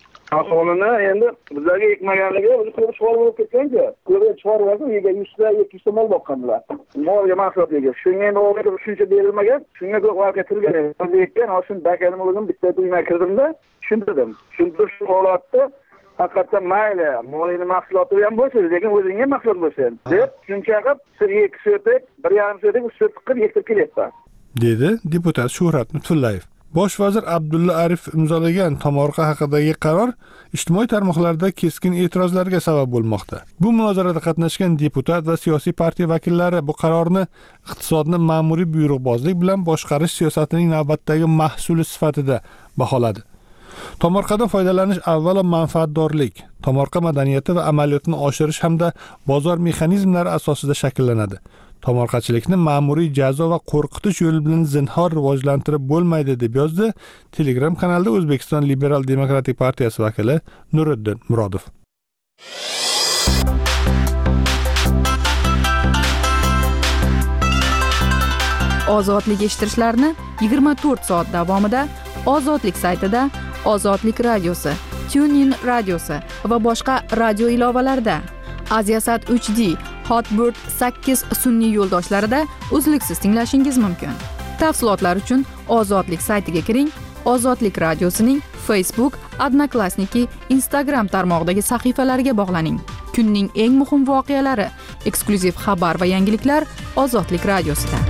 Aholini endi bizlarga ekmaganligi o'zi ko'p chorva bo'lib ketgan-ku. Ko'p chorvasi uyga 100 ta 200 ta mol boqqanlar. Molga mahsulotlarga. Shunga endi o'g'liga shuncha berilmagan, shunga ko'p vaqt ketilgan. O'zi ekkan, hozir bakanim o'zim bitta uyma kirdimda, tushuntirdim. Tushuntirib shu holatda haqiqatdan mayli, molini mahsuloti ham bo'lsa, lekin o'zingga mahsulot bo'lsin deb shuncha qilib, siz 2 so'tik, 1,5 so'tik, 3 so'tik qilib yetib kelyapti, dedi deputat Shuhrat Lutfullayev. Bosh vazir Abdulla Aripov imzolagan tomorqa haqidagi qaror ijtimoiy tarmoqlarda keskin e'tirozlarga sabab bo'lmoqda. Bu munozarada qatnashgan deputat va siyosiy partiya vakillari bu qarorni iqtisodni ma'muriy buyruqbozlik bilan boshqarish siyosatining navbatdagi mahsuli sifatida baholadi. Tomorqadan foydalanish avvalo manfaatdorlik, tomorqa madaniyati va amaliyotini oshirish hamda bozor mexanizmlari asosida shakllanadi. Tomorqachilikni ma'muriy jazo va qo'rqitish yo'li bilan zinhor rivojlantirib bo'lmaydi deb yozdi Telegram kanalida O'zbekiston Liberal Demokratik partiyasi vakili Nuriddin Murodov. Ozodlik eshittirishlarni 24 soat davomida Ozodlik saytida, Ozodlik radiosi, TuneIn radiosi va boshqa radio ilovalarida, Aziasat 3D, Hotbird 8 sun'iy yo'ldoshlarida uzluksiz tinglashingiz mumkin. Tafsilotlar uchun Ozodlik saytiga kiring, Ozodlik radiosining Facebook, Odnoklassniki, Instagram tarmog'idagi sahifalariga bog'laning. Kunning eng muhim voqealari, eksklyuziv xabar va yangiliklar Ozodlik radiosida.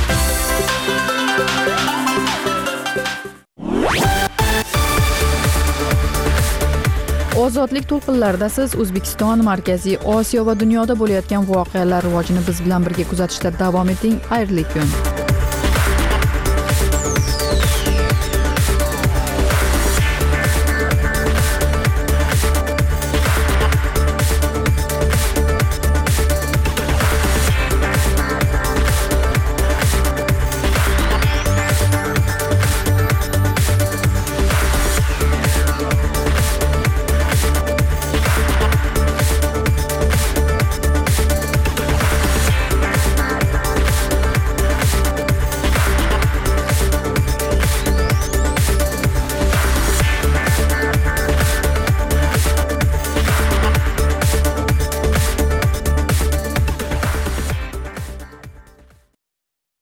Ozodlik to'lqinlarida siz O'zbekiston, Markaziy Osiyo va dunyoda bo'layotgan voqealar rivojini biz bilan birga kuzatishda davom eting. Xayrli kun.